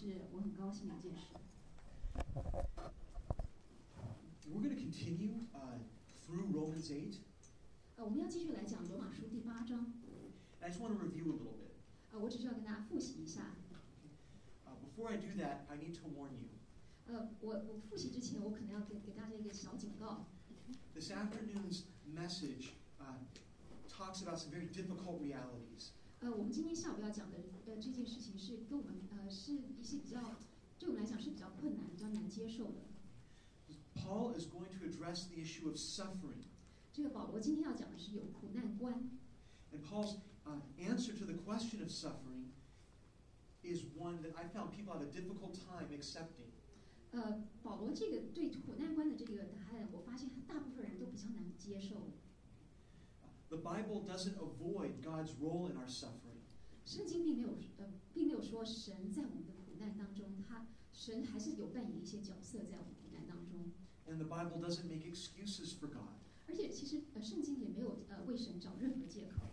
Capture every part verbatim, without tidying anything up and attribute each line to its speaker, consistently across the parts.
Speaker 1: 是我很高兴的一件事。
Speaker 2: We're going to continue uh, through Romans eight.
Speaker 1: 呃，我们要继续来讲罗马书第八章。
Speaker 2: I just want to review a little bit.
Speaker 1: 呃，我只是要跟大家复习一下。
Speaker 2: Uh, before I do that, I need to warn you.
Speaker 1: 呃，我我复习之前，我可能要给给大家一个小警告。
Speaker 2: This afternoon's message uh, talks about some very difficult realities.
Speaker 1: 呃，我们今天下午要讲的呃这件事情是跟我们呃是一些比较对我们来讲是比较困难、比较难接受的。
Speaker 2: Paul is going to address the issue of suffering.
Speaker 1: 这个保罗今天要讲的是有苦难观。
Speaker 2: And Paul's uh, answer to the question of suffering is one that I found people have a difficult time accepting.
Speaker 1: 呃，保罗这个对苦难观的这个答案，我发现大部分人都比较难接受。
Speaker 2: The Bible doesn't avoid God's role in our suffering.
Speaker 1: 圣经并没有呃，并没有说神在我们的苦难当中，他神还是有扮演一些角色在我们苦难当中。
Speaker 2: And the Bible doesn't make excuses for God.
Speaker 1: 而且其实呃，圣经也没有呃为神找任何借口。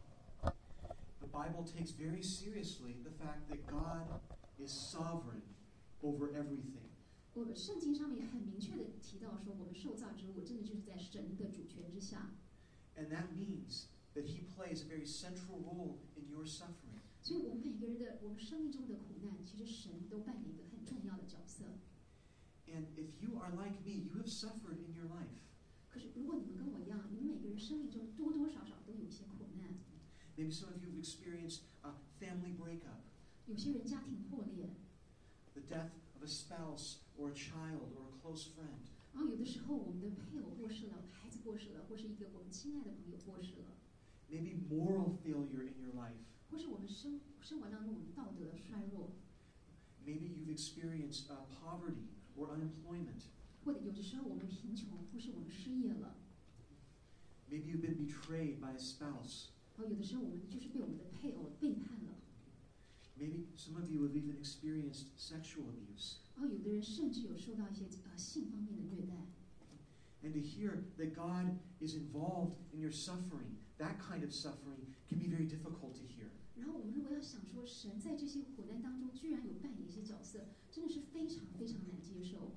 Speaker 2: The Bible takes very seriously the fact that God is sovereign over everything.
Speaker 1: 我们圣经上面很明确的提到说，我们受造之物真的就是在神的主权之下。
Speaker 2: And that means that He plays a very central role in your suffering.
Speaker 1: 所以我们每个人的我们生命中的苦难，其实神都扮演一个很重要的角色。
Speaker 2: And if you are like me, you have suffered in your life.
Speaker 1: 可是如果你们跟我一样，你们每个人生命中多多少少都有一些苦难。
Speaker 2: Maybe some of you have experienced a family breakup.
Speaker 1: 有些人家庭破裂。
Speaker 2: The death of a spouse or a child or a close friend.
Speaker 1: 然后有的时候我们的配偶过世了，孩子过世了，或是一个我们亲爱的朋友过世了。
Speaker 2: Maybe moral failure in your life.
Speaker 1: 或是我们生生活当中我们道德的衰弱。
Speaker 2: Maybe you've experienced uh, poverty or unemployment.
Speaker 1: 或者有的时候我们贫穷，或是我们失业了。
Speaker 2: Maybe you've been betrayed by a spouse.
Speaker 1: 然后有的时候我们就是被我们的配偶背叛了。
Speaker 2: Maybe some of you have even experienced sexual abuse.
Speaker 1: 然后有的人甚至有受到一些呃性方面的虐待。
Speaker 2: And to hear that God is involved in your suffering, that kind of suffering can be very difficult to hear.
Speaker 1: 然后我们如果要想说神在这些苦难当中居然有扮演一些角色，真的是非常非常难接受。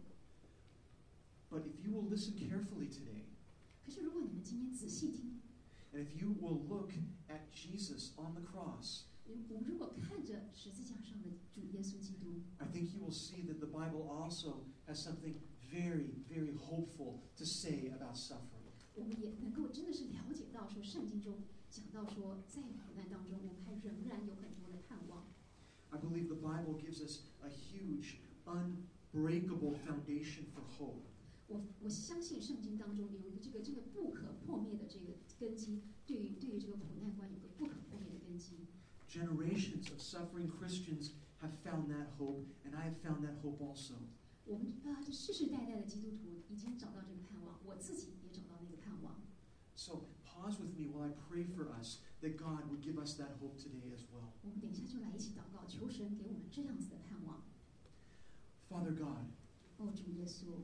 Speaker 2: But if you will listen carefully today,
Speaker 1: 可是如果你们今天仔细听，
Speaker 2: and if you will look at Jesus on the cross,
Speaker 1: 我们如果看着十字架上的主耶稣基督，
Speaker 2: I think you will see that the Bible also has something very, very hopeful to say about suffering.
Speaker 1: 我们也能够真的是了解到说圣经中讲到说在苦难当中我们还仍然有很多的盼望。
Speaker 2: I believe the Bible gives us a huge, unbreakable foundation for hope.
Speaker 1: 我我相信圣经当中有一个这个这个不可破灭的这个根基，对于对于这个苦难观有个不可破灭的根基。
Speaker 2: Generations of suffering Christians have found that hope, and I have found that hope also.
Speaker 1: 我们啊，这世世代代的基督徒已经找到这个盼望，我自己也找到那个盼望。
Speaker 2: So pause with me while I pray for us that God would give us that hope today as well.
Speaker 1: 我们等一下就来一起祷告，求神给我们这样子的盼望。
Speaker 2: Father God,
Speaker 1: 哦，主耶稣，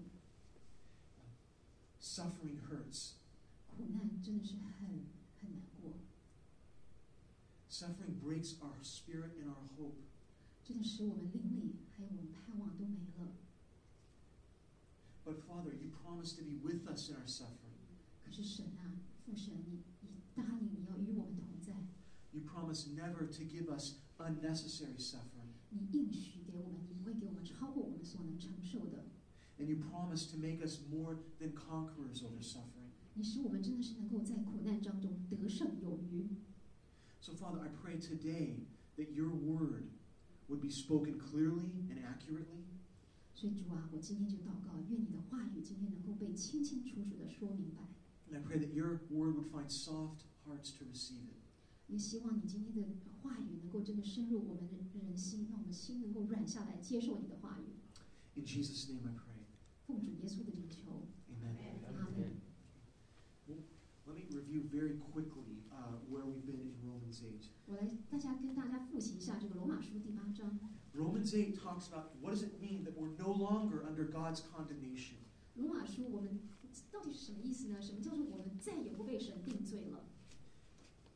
Speaker 2: suffering hurts.
Speaker 1: 苦难真的是很很难过。
Speaker 2: Suffering breaks our spirit and our hope.
Speaker 1: 真的使我们灵里还有我们盼望都没了。
Speaker 2: But Father, you promised to be with us in our suffering.
Speaker 1: 可是神啊，父神，你你答应你要与我们同在。
Speaker 2: You promised never to give us unnecessary suffering.
Speaker 1: 你应许给我们，你会给我们超过我们所能承受的。
Speaker 2: And you promised to make us more than conquerors over suffering.
Speaker 1: 你使我们真的是能够在苦难当中得胜有余。
Speaker 2: So Father, I pray today that your word would be spoken clearly and accurately.
Speaker 1: 所以主啊，我今天就祷告，愿你的话语今天能够被清清楚楚的说明白。
Speaker 2: And I pray that your word would find soft hearts to receive it.
Speaker 1: 也希望你今天的话语能够真的深入我们的人心，让我们心能够软下来，接受你的话语。
Speaker 2: In Jesus' name I pray.
Speaker 1: 奉主耶稣的名求，
Speaker 2: Amen.
Speaker 1: 阿门。
Speaker 2: Well, let me review very quickly uh, where we've been in Romans eight.
Speaker 1: 我来，大家跟大家复习一下这个罗马书第八章。
Speaker 2: Romans eight talks about what does it mean that we're no longer under God's condemnation.
Speaker 1: 罗马书我们到底是什么意思呢？什么叫做我们再也不被神定罪了？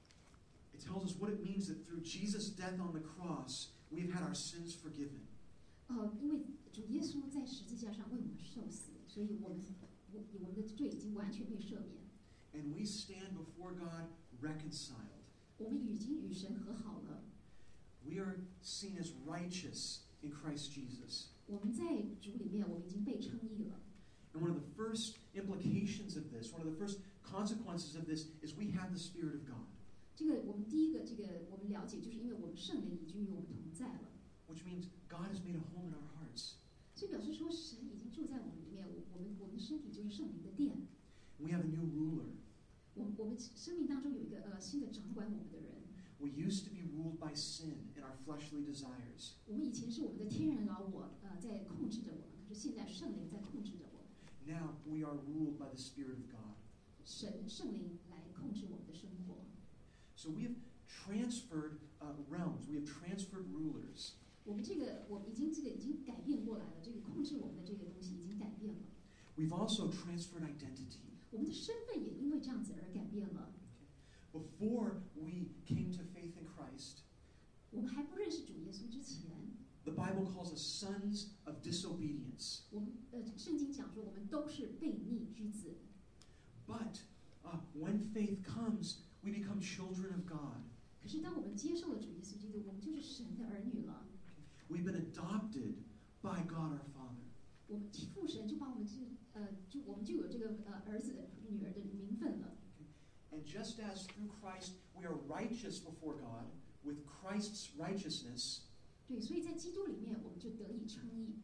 Speaker 2: It tells us what it means that through Jesus' death on the cross, we've had our sins forgiven.
Speaker 1: 呃，因为主耶稣在十字架上为我们受死，所以我们我我们的罪已经完全被赦免。
Speaker 2: And we stand before God reconciled.
Speaker 1: 我们已经与神和好了。
Speaker 2: We are seen as righteous in Christ Jesus.
Speaker 1: 我们在主里面，我们已经被称义了。
Speaker 2: And one of the first implications of this, one of the first consequences of this, is we have the Spirit of God.
Speaker 1: 这个我们第一个，这个我们了解，就是因为我们圣灵已经与我们同在了，
Speaker 2: Which means God has made a home in our hearts.
Speaker 1: 所以表示说神已经住在我们里面，我我们我们的身体就是圣灵的殿。
Speaker 2: We have a new ruler.
Speaker 1: 我我们生命当中有一个呃新的掌管我们的人。
Speaker 2: We used to be ruled by sin and our fleshly desires.
Speaker 1: 我们以前是我们的天然老我呃在控制着我们，可是现在圣灵在控制着我们。
Speaker 2: Now we are ruled by the Spirit of God.
Speaker 1: 神圣灵来控制我们的生活。
Speaker 2: So we have transferred uh, realms. We have transferred rulers.
Speaker 1: 我们这个我们已经这个已经改变过来了，这个控制我们的这个东西已经改变了。
Speaker 2: We've also transferred identity.
Speaker 1: 我们的身份也因为这样子而改变了。
Speaker 2: Before we came to faith in Christ,
Speaker 1: 我们还不认识主耶稣之前，
Speaker 2: the Bible calls us sons of disobedience.
Speaker 1: 我们呃圣经讲说我们都是悖逆之子。
Speaker 2: But uh, when faith comes, we become children of God.
Speaker 1: 可是当我们接受了主耶稣基督，我们就是神的儿女了。
Speaker 2: We've been adopted by God our Father.
Speaker 1: 我们父神就把我们就呃就我们就有这个呃儿子的女儿的名分了。
Speaker 2: And just as through Christ we are righteous before God, with Christ's righteousness,
Speaker 1: 对，所以在基督里面我们就得以称义。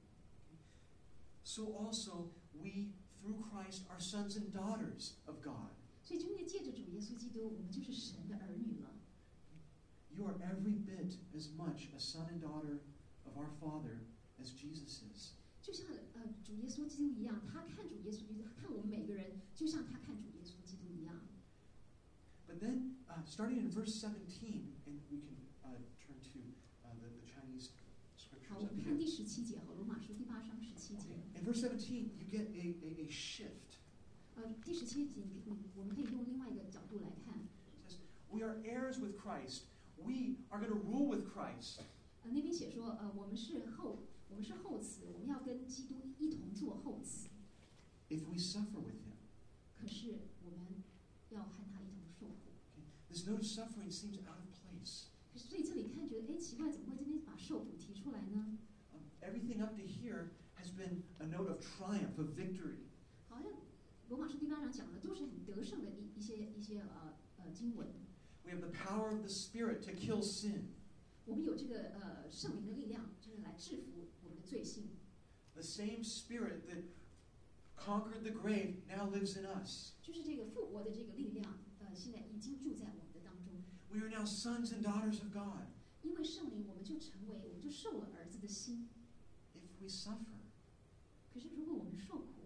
Speaker 2: so also we, through Christ, are sons and daughters of God.
Speaker 1: 所以就因为借着主耶稣基督，我们就是神的儿女了。
Speaker 2: You are every bit as much a son and daughter of our Father as Jesus is.
Speaker 1: 就像呃主耶稣基督一样，他看主耶稣基督，他看我们每个人，就像他看主耶稣基督一样。
Speaker 2: But then, uh, starting in verse seventeen, and we can uh, turn to uh, the, the Chinese
Speaker 1: 好，
Speaker 2: scriptures
Speaker 1: 我
Speaker 2: up
Speaker 1: 们看
Speaker 2: here.
Speaker 1: 第十七节，好，罗马书第八章十七节。
Speaker 2: Okay. In verse seventeen, you get a, a, a shift.
Speaker 1: 呃，第十七节，你你我们可以用另外一个角度来看。
Speaker 2: It says, we are heirs with Christ. We are going to rule with Christ.
Speaker 1: 呃，那边写说，呃，我们是后，我们是后嗣，我们要跟基督一同做后嗣。
Speaker 2: If we suffer with him.
Speaker 1: 可是我们要和他一同受苦。
Speaker 2: Okay. This note of suffering seems out of place.
Speaker 1: 可是所以这里看觉得，哎，奇怪，怎么会这边把受苦提出来呢？
Speaker 2: Um, everything up to here has been a note of triumph, of victory.
Speaker 1: 好像罗马书第八章讲的都是很得胜的一一些一些呃呃经文。
Speaker 2: We have the power of the Spirit to kill sin.
Speaker 1: 我们有这个呃圣灵的力量，就是来制服我们的罪性。
Speaker 2: The same Spirit that conquered the grave now lives in us.
Speaker 1: 就是这个复活的这个力量，呃，现在已经住在我们的当中。
Speaker 2: We are now sons and daughters of God.
Speaker 1: 因为圣灵，我们就成为，我们就受了儿子的心。
Speaker 2: If we suffer.
Speaker 1: 可是如果我们受苦，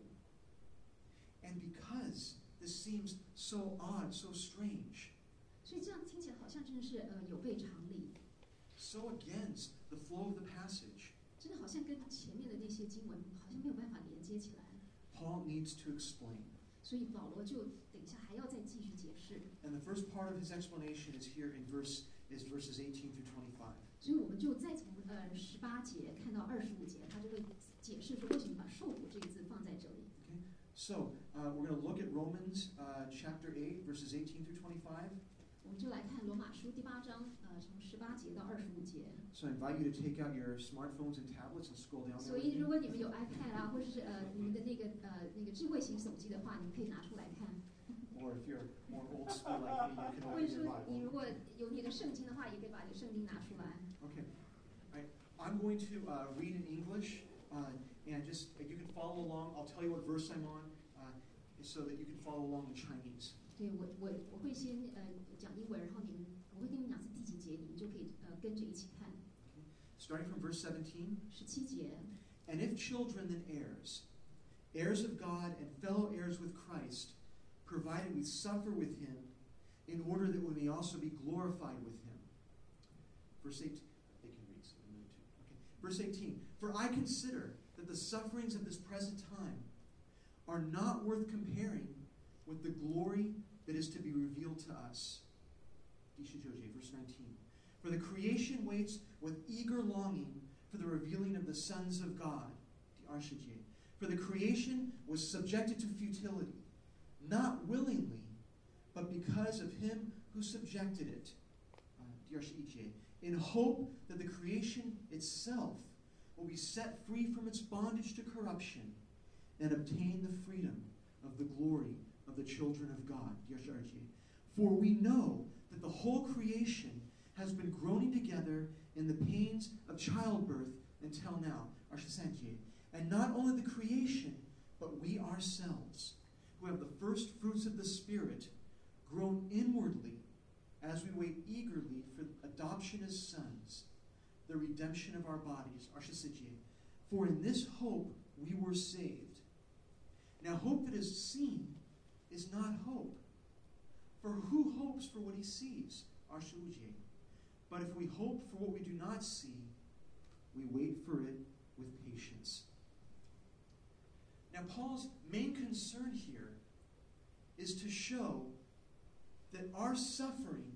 Speaker 2: And because this seems so odd, so strange,
Speaker 1: 所以这样听起来好像真的是呃有悖常理，
Speaker 2: so against the flow of the passage,
Speaker 1: 真的好像跟前面的那些经文好像没有办法连接起来。
Speaker 2: Paul needs to explain.
Speaker 1: 所以保罗就等一下还要再继续解释。
Speaker 2: And the first part of his explanation is here in verse is verses eighteen through twenty-five.
Speaker 1: 所以我们就再从呃十八节看到二十五节，他就会解释说为什么把受苦这个字放在这里。
Speaker 2: Okay? So uh, we're going to look at Romans uh, chapter eight, verses eighteen through twenty-five.
Speaker 1: 我们就来看罗马书第八章，呃，从十八节到二十五节。
Speaker 2: So I invite you to take out your smartphones and tablets and scroll down
Speaker 1: 所
Speaker 2: there.
Speaker 1: 以
Speaker 2: with
Speaker 1: 如
Speaker 2: me.
Speaker 1: 果你们有 iPad 啊，或者是呃你们的那个呃那个智慧型手机的话，你们可以拿出来看。
Speaker 2: Or if you're more old school like me, you can
Speaker 1: 或
Speaker 2: open
Speaker 1: 者
Speaker 2: your
Speaker 1: 说你如
Speaker 2: Bible.
Speaker 1: 果有你的圣经的话，也可以把你的圣经拿出来。
Speaker 2: Okay. All right. I'm going to uh, read in English, uh, and just you can follow along. I'll tell you what verse I'm on, uh, so that you can follow along in Chinese.
Speaker 1: 对我我我会先呃讲英文，然后你们我会跟你们讲是第几节，你们就可以呃跟着一起看。
Speaker 2: Starting from verse seventeen.
Speaker 1: 十七节，
Speaker 2: And if children, then heirs, heirs of God and fellow heirs with Christ, provided we suffer with him, in order that we may also be glorified with him. Verse eighteen. They can read some of them too. Okay. Verse eighteen. For I consider that the sufferings of this present time are not worth comparing with the glory that is to be revealed to us. Verse nineteen. For the creation waits with eager longing for the revealing of the sons of God, the archegye. For the creation was subjected to futility, not willingly, but because of him who subjected it, uh, the archegye, in hope that the creation itself will be set free from its bondage to corruption and obtain the freedom of the glory of the children of God, the archegye. For we know that the whole creation has been groaning together in the pains of childbirth until now, archesantye. And not only the creation, but we ourselves, who have the first fruits of the Spirit, groan inwardly as we wait eagerly for adoption as sons, the redemption of our bodies, archesantye. For in this hope we were saved. Now hope that is seen is not hope. For who hopes for what he sees, archegye? But if we hope for what we do not see, we wait for it with patience. Now, Paul's main concern here is to show that our suffering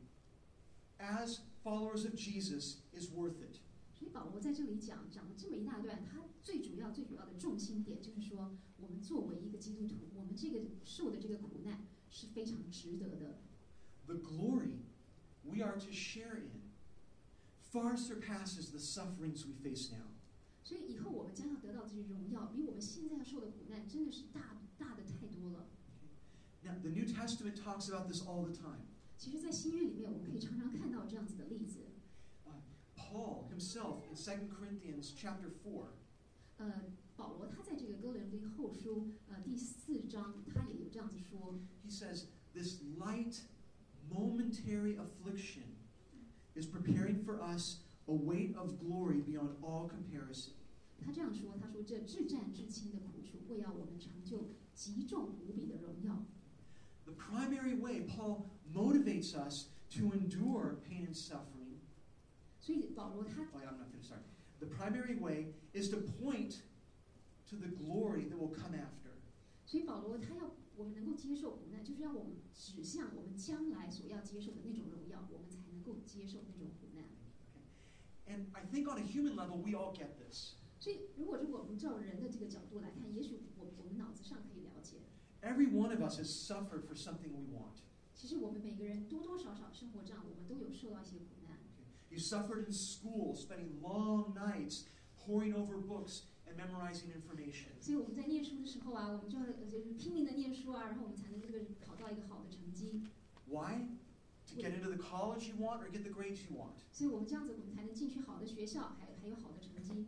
Speaker 2: as followers of Jesus is worth it.
Speaker 1: 所以保罗在这里讲讲了这么一大段，他最主要最主要的重心点就是说，我们作为一个基督徒，我们这个受的这个苦难是非常值得的。
Speaker 2: The glory we are to share in far surpasses the sufferings we face now.
Speaker 1: 所以以后我们将要得到这些荣耀，比我们现在要受的苦难真的是大大的太多了。
Speaker 2: Now, the New Testament talks about this all the time.
Speaker 1: 其实，在新约里面，我们可以常常看到这样子的例子。
Speaker 2: Uh, Paul himself in Second Corinthians chapter four.
Speaker 1: 呃，保罗他在这个哥林多后书呃第四章，他也有这样子说。
Speaker 2: He says, "This light, momentary affliction is preparing for us a weight of glory beyond all comparison."
Speaker 1: 他这样说，他说这至战至轻的苦楚，为要我们成就极重无比的荣耀。
Speaker 2: The primary way Paul motivates us to endure pain and suffering.
Speaker 1: 所以保罗他
Speaker 2: Oh, yeah, I'm not finished. Sorry. The primary way is to point to the glory that will come after.
Speaker 1: 所以保罗他要我们能够接受苦难，就是要我们指向我们将来所要接受的那种荣耀，我们才能够接受那种苦难。
Speaker 2: Okay. And I think on a human level, we all get this.
Speaker 1: 所以，如果如果我们照人的这个角度来看，也许我我们脑子上可以了解。
Speaker 2: Every one of us has suffered for something we want.
Speaker 1: 其实我们每个人多多少少生活上，我们都有受到一些苦难。
Speaker 2: Okay. You suffered in school, spending long nights poring over books and memorizing information.
Speaker 1: 所以我们在念书的时候啊，我们就要就是拼命的念书啊，然后我们才能这个考到一个好的成绩。
Speaker 2: Why? To get into the college you want or get the grades you want?
Speaker 1: 所以我们这样子，我们才能进去好的学校，还还有好的成绩。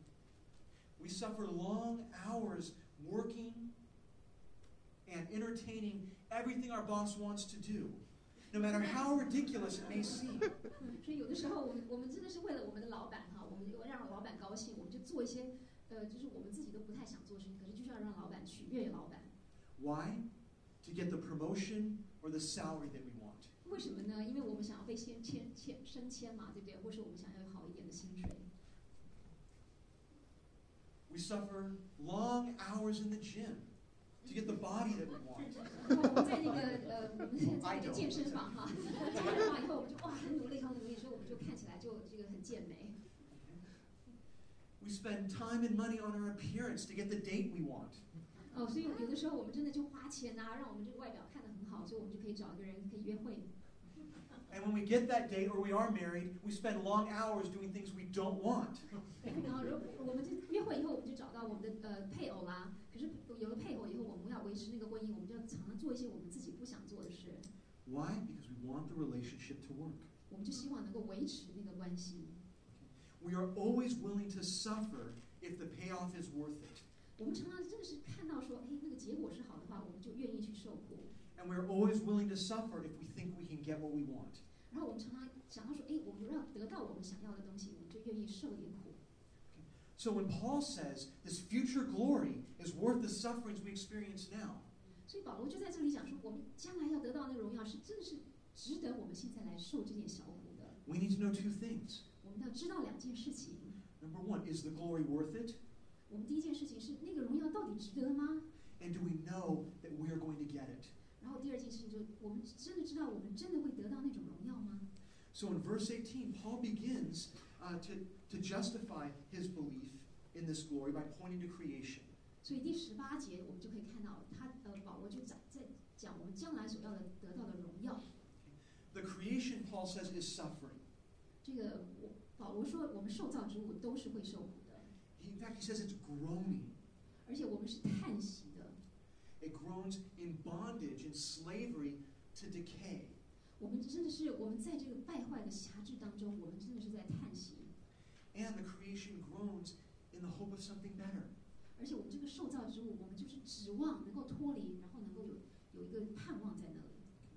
Speaker 2: We suffer long hours working and entertaining everything our boss wants to do, no matter how ridiculous it may seem.
Speaker 1: 所以有的时候，我们我们真的是为了我们的老板哈，我们要让老板高兴，我们就做一些呃，就是我们自己都不太想做的事情，可是就是要让老板取悦老板。
Speaker 2: Why? To get the promotion or the salary that we want.
Speaker 1: 为什么呢？因为我们想要被先迁迁升迁嘛，对不对？或是我们想要有好一点的薪水。
Speaker 2: We suffer long hours in the gym to get the body that we want.
Speaker 1: 我们在那个呃，我们现在在那个健身房哈，健身房以后我们就哇很努力很努力，所以我们就看起来就这个很健美。
Speaker 2: We spend time and money on our appearance to get the date we want.
Speaker 1: 哦，所以有的时候我们真的就花钱啊，让我们这个外表看得很好，所以我们就可以找一个人可以约会。
Speaker 2: And when we get that date or we are married, we spend long hours doing things we don't want.
Speaker 1: 然后，如我们就约会以后，我们就找到我们的呃配偶啦。可是有了配偶以后，我们要维持那个婚姻，我们就要常常做一些我们自己不想做的事。
Speaker 2: Why? Because we want the relationship to work.
Speaker 1: 我们就希望能够维持那个关系。
Speaker 2: We are always willing to suffer if the payoff is worth it.
Speaker 1: 我们常常真的是看到说，哎，那个结果是好的话，我们就愿意去受苦。
Speaker 2: And we're always willing to suffer if we think we can get what we want.
Speaker 1: 然后我们常常想到说，哎，我们要得到我们想要的东西，我们就愿意受一点苦。
Speaker 2: So when Paul says this future glory is worth the sufferings we experience now,
Speaker 1: 所以保罗就在这里讲说，我们将来要得到那个荣耀，是真的是值得我们现在来受这点小苦的。
Speaker 2: we need to know two things.
Speaker 1: 我们要知道两件事情。
Speaker 2: Number one, is the glory worth it?
Speaker 1: 我们第一件事情是那个荣耀到底值得吗？
Speaker 2: And do we know that we are going to get it?
Speaker 1: 然后第二件事情就是，我们真的知道我们真的会得到那种荣耀吗？
Speaker 2: So in verse eighteen, Paul begins uh, to, to justify his belief in this glory by pointing to creation.
Speaker 1: 所以第十八节我们就可以看到他呃保罗就在在讲我们将来所要的得到的荣耀。
Speaker 2: The creation, Paul says, is suffering.
Speaker 1: 这个我保罗说我们受造之物都是会受苦的。
Speaker 2: He, in fact, he says it's groaning.
Speaker 1: 而且我们是叹息的。
Speaker 2: It groans in bondage, in slavery to decay.
Speaker 1: 我们真的是我们在这个败坏的辖制当中，我们真的是在叹息。
Speaker 2: And the creation groans in the hope of something better.
Speaker 1: 而且我们这个受造之物，我们就是指望能够脱离，然后能够有有一个盼望在那里。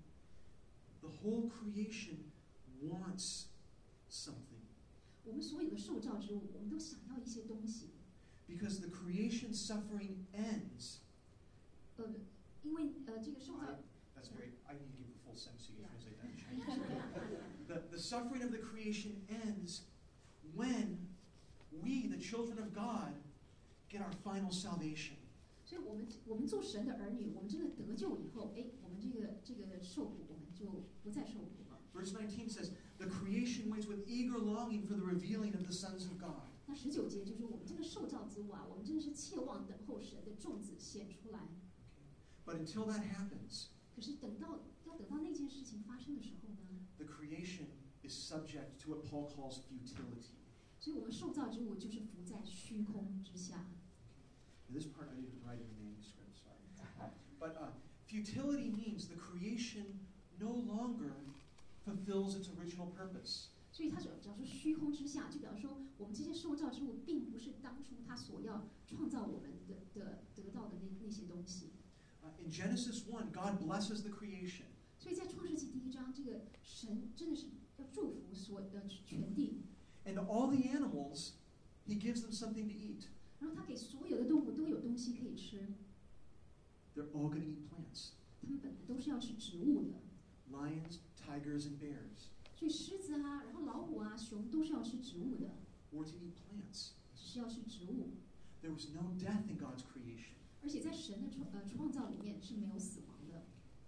Speaker 2: The whole creation wants something.
Speaker 1: 我们所有的受造之物，我们都想要一些东西。
Speaker 2: Because the creation suffering ends.
Speaker 1: 呃，因为呃这个受造。
Speaker 2: I, that's very. I need to give a full sentence. You can translate that in Chinese. the the suffering of the creation ends when we, the children of God, get our final salvation.
Speaker 1: 所以我们我们做神的儿女，我们真的得救以后，哎，我们这个这个受苦，我们就不再受苦了。
Speaker 2: Verse nineteen says, "The creation waits with eager longing for the revealing of the sons of God."
Speaker 1: 那十九节就说，我们这个受造之物啊，我们真的是切望等候神的种子显出来。
Speaker 2: But until that happens,
Speaker 1: 可是等到要等到那件事情发生的时候呢
Speaker 2: the creation is subject to what Paul calls futility.
Speaker 1: 所以我们受造之物就是浮在虚空之下。
Speaker 2: Now, this part I didn't write in the manuscript, sorry. But uh, futility means the creation no longer fulfills its original purpose.
Speaker 1: 所以他只要说虚空之下，就表示说我们这些受造之物并不是当初他所要创造我们的的得到的那那些东西。
Speaker 2: Uh, in Genesis one, God blesses the creation.
Speaker 1: 所以在创世纪第一章，这个神真的是要祝福所呃全地。
Speaker 2: And all the animals, he gives them something to eat.
Speaker 1: 然后他给所有的动物都有东西可以吃。
Speaker 2: They're all going to eat plants.
Speaker 1: 他们本来都是要吃植物的。
Speaker 2: Lions, tigers, and bears.
Speaker 1: 所以狮子啊，然后老虎啊，熊都是要吃植物的。
Speaker 2: Or to eat plants.
Speaker 1: 只是要吃植物。
Speaker 2: There was no death in God's creation.
Speaker 1: 而且在神的创呃创造里面是没有死亡的。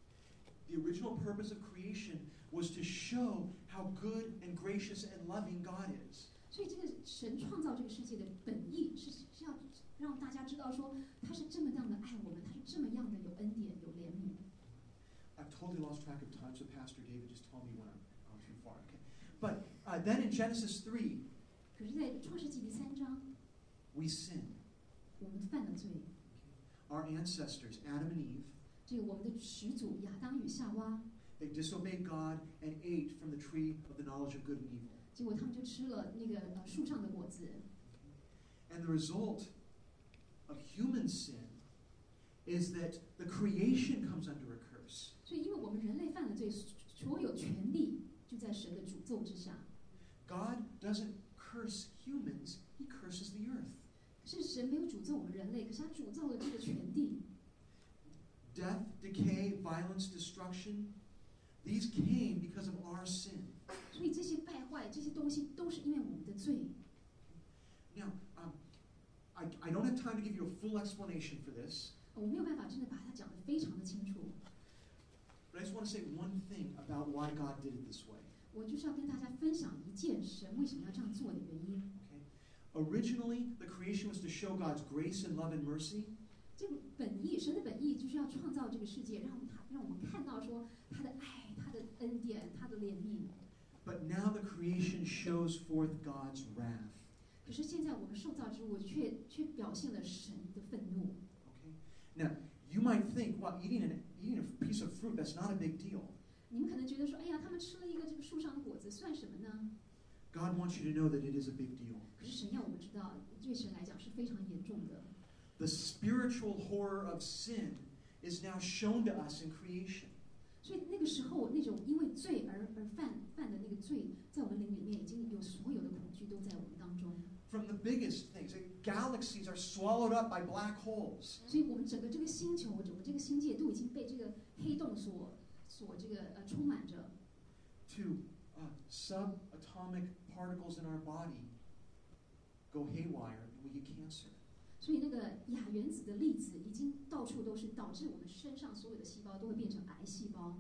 Speaker 2: The original purpose of creation was to show how good and gracious and loving God is.
Speaker 1: 所以这个神创造这个世界的本意是是要让大家知道说，他是这么样的爱我们，他是这么样的有恩典、有怜悯。
Speaker 2: I've totally lost track of time, so Pastor David just told me when I'm gone too far. Okay. But uh, then in Genesis three,
Speaker 1: 可是，在创世纪第三章，
Speaker 2: we sin.
Speaker 1: 我们犯了罪。
Speaker 2: Our ancestors, Adam and Eve,
Speaker 1: 这个我们的始祖亚当与夏娃，
Speaker 2: they disobeyed God and ate from the tree of the knowledge of good and evil.
Speaker 1: 结果他们就吃了那个呃树上的果子。
Speaker 2: And the result of human sin is that the creation comes under a curse.
Speaker 1: 所以，因为我们人类犯了罪，所有权利就在神的诅咒之下。
Speaker 2: God doesn't curse humans, he curses the earth.
Speaker 1: 是神没有诅咒我们人类，可是他诅咒了这个全地。
Speaker 2: Death, decay, violence, destruction, these came because of our sin.
Speaker 1: 所以这些败坏，这些东西都是因为我们的罪。
Speaker 2: Now, um, I, I don't have time to give you a full explanation for this.
Speaker 1: 我没有办法真的把它讲得非常的清楚。
Speaker 2: But I just want to say one thing about why God did it this way.
Speaker 1: 我就是要跟大家分享一件神为什么要这样做的原因。
Speaker 2: Okay? Originally, the creation was to show God's grace and love and mercy.
Speaker 1: 这个本意，神的本意就是要创造这个世界，让他让我们看到说他的爱、他的恩典、他的怜悯。
Speaker 2: But now the creation shows forth God's wrath.
Speaker 1: 可是现在我们受造之物却却表现了神的愤怒。
Speaker 2: Okay? Now, you might think, well, eating, an, eating a piece of fruit, that's not a big deal.
Speaker 1: 你们可能觉得说，哎呀，他们吃了一个这个树上的果子，算什么呢？
Speaker 2: God wants you to know that it is a big deal.
Speaker 1: 可是神要我们知道，对神来讲是非常严重的。
Speaker 2: The spiritual horror of sin is now shown to us in creation.
Speaker 1: 所以那个时候，那种因为罪而而犯犯的那个罪，在我们灵里面已经有所有的恐惧都在我们当中。
Speaker 2: From the biggest things, like galaxies are swallowed up by black holes.
Speaker 1: 所以我们整个这个星球，整个这个星界都已经被这个黑洞所所这个呃充满着。
Speaker 2: To uh, subatomic particles in our body go haywire and we get cancer.
Speaker 1: 所以那个亚原子的粒子已经到处都是，导致我们身上所有的细胞都会变成癌细胞。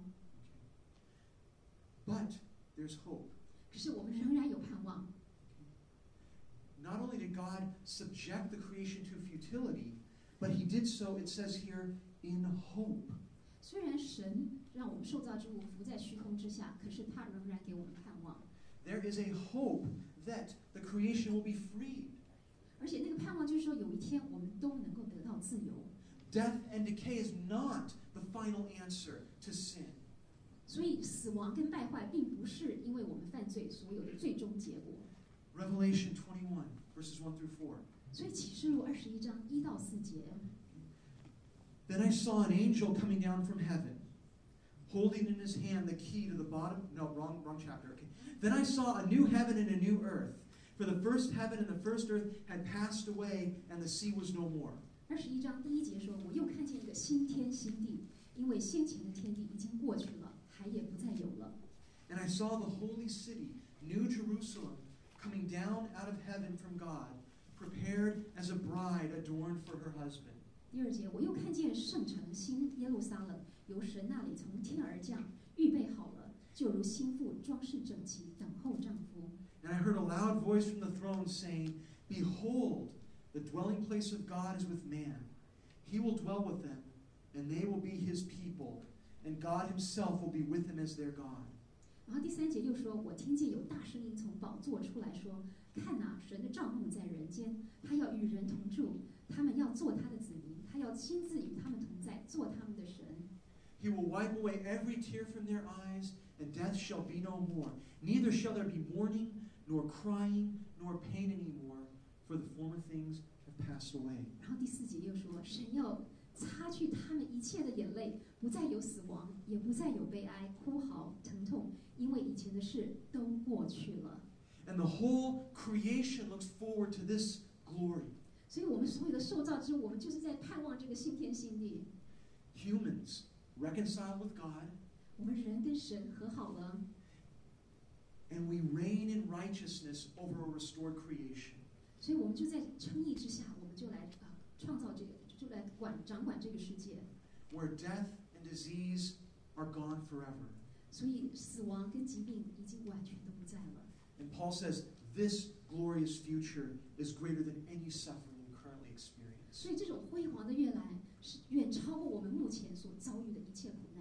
Speaker 2: But there's hope.
Speaker 1: 可是我们仍然有盼望。
Speaker 2: not only did God subject the creation to futility, but he did so, it says here, in hope.
Speaker 1: 虽然神让我们受造之物浮在虚空之下，可是他仍然给我们盼望。
Speaker 2: There is a hope that the creation will be freed.
Speaker 1: 而且那个盼望就是说，有一天我们都能够得到自由。
Speaker 2: Death and decay is not the final answer to sin.
Speaker 1: 所以死亡跟败坏并不是因为我们犯罪所有的最终结果。
Speaker 2: Revelation twenty-one, verses one through four.
Speaker 1: 所以启示录二十一章一到四节。
Speaker 2: Then I saw an angel coming down from heaven, holding in his hand the key to the bottom. No, wrong, wrong chapter. Okay. Then I saw a new heaven and a new earth. For the first heaven and the first earth had passed away, and the sea was no more.
Speaker 1: 二十一章第一节说：“我又看见一个新天新地，因为先前的天地已经过去了，海也不再有了。”
Speaker 2: And I saw the holy city, New Jerusalem, coming down out of heaven from God, prepared as a bride adorned for her husband.
Speaker 1: 第二节，我又看见圣城新耶路撒冷由神那里从天而降，预备好了，就如新妇装饰整齐，等候丈夫。
Speaker 2: And I heard a loud voice from the throne saying, Behold, the dwelling place of God is with man. He will dwell with them, and they will be his people, and God himself will be with them as their God.
Speaker 1: 然后第三节又说：“我听见有大声音从宝座出来说，看哪，神的帐幕在人间，他要与人同住，他们要做他的子民，他要亲自与他们同在，做他们的神。”
Speaker 2: He will wipe away every tear from their eyes, and death shall be no more. Neither shall there be mourning, nor crying, nor pain anymore, for the former things have passed away.
Speaker 1: 然后第四节又说：“神要擦去他们一切的眼泪，不再有死亡，也不再有悲哀、哭嚎、疼痛，因为以前的事都过去了。”
Speaker 2: And the whole creation looks forward to this glory.
Speaker 1: 所以，我们所有的受造之物，我们就是在盼望这个新天新地。
Speaker 2: Humans reconciled with God,
Speaker 1: 我们人跟神和好了，
Speaker 2: and we reign in righteousness over a restored creation.
Speaker 1: 所以我们就在称义之下，我们就来啊、呃、创造这个，就来管掌管这个世界。
Speaker 2: Where death and disease are gone forever.
Speaker 1: 所以，死亡跟疾病已经完全都不在了。
Speaker 2: And Paul says this glorious future is greater than any suffering we currently experience.
Speaker 1: 所以，这种辉煌的未来是远超过我们目前所遭遇的一切苦难。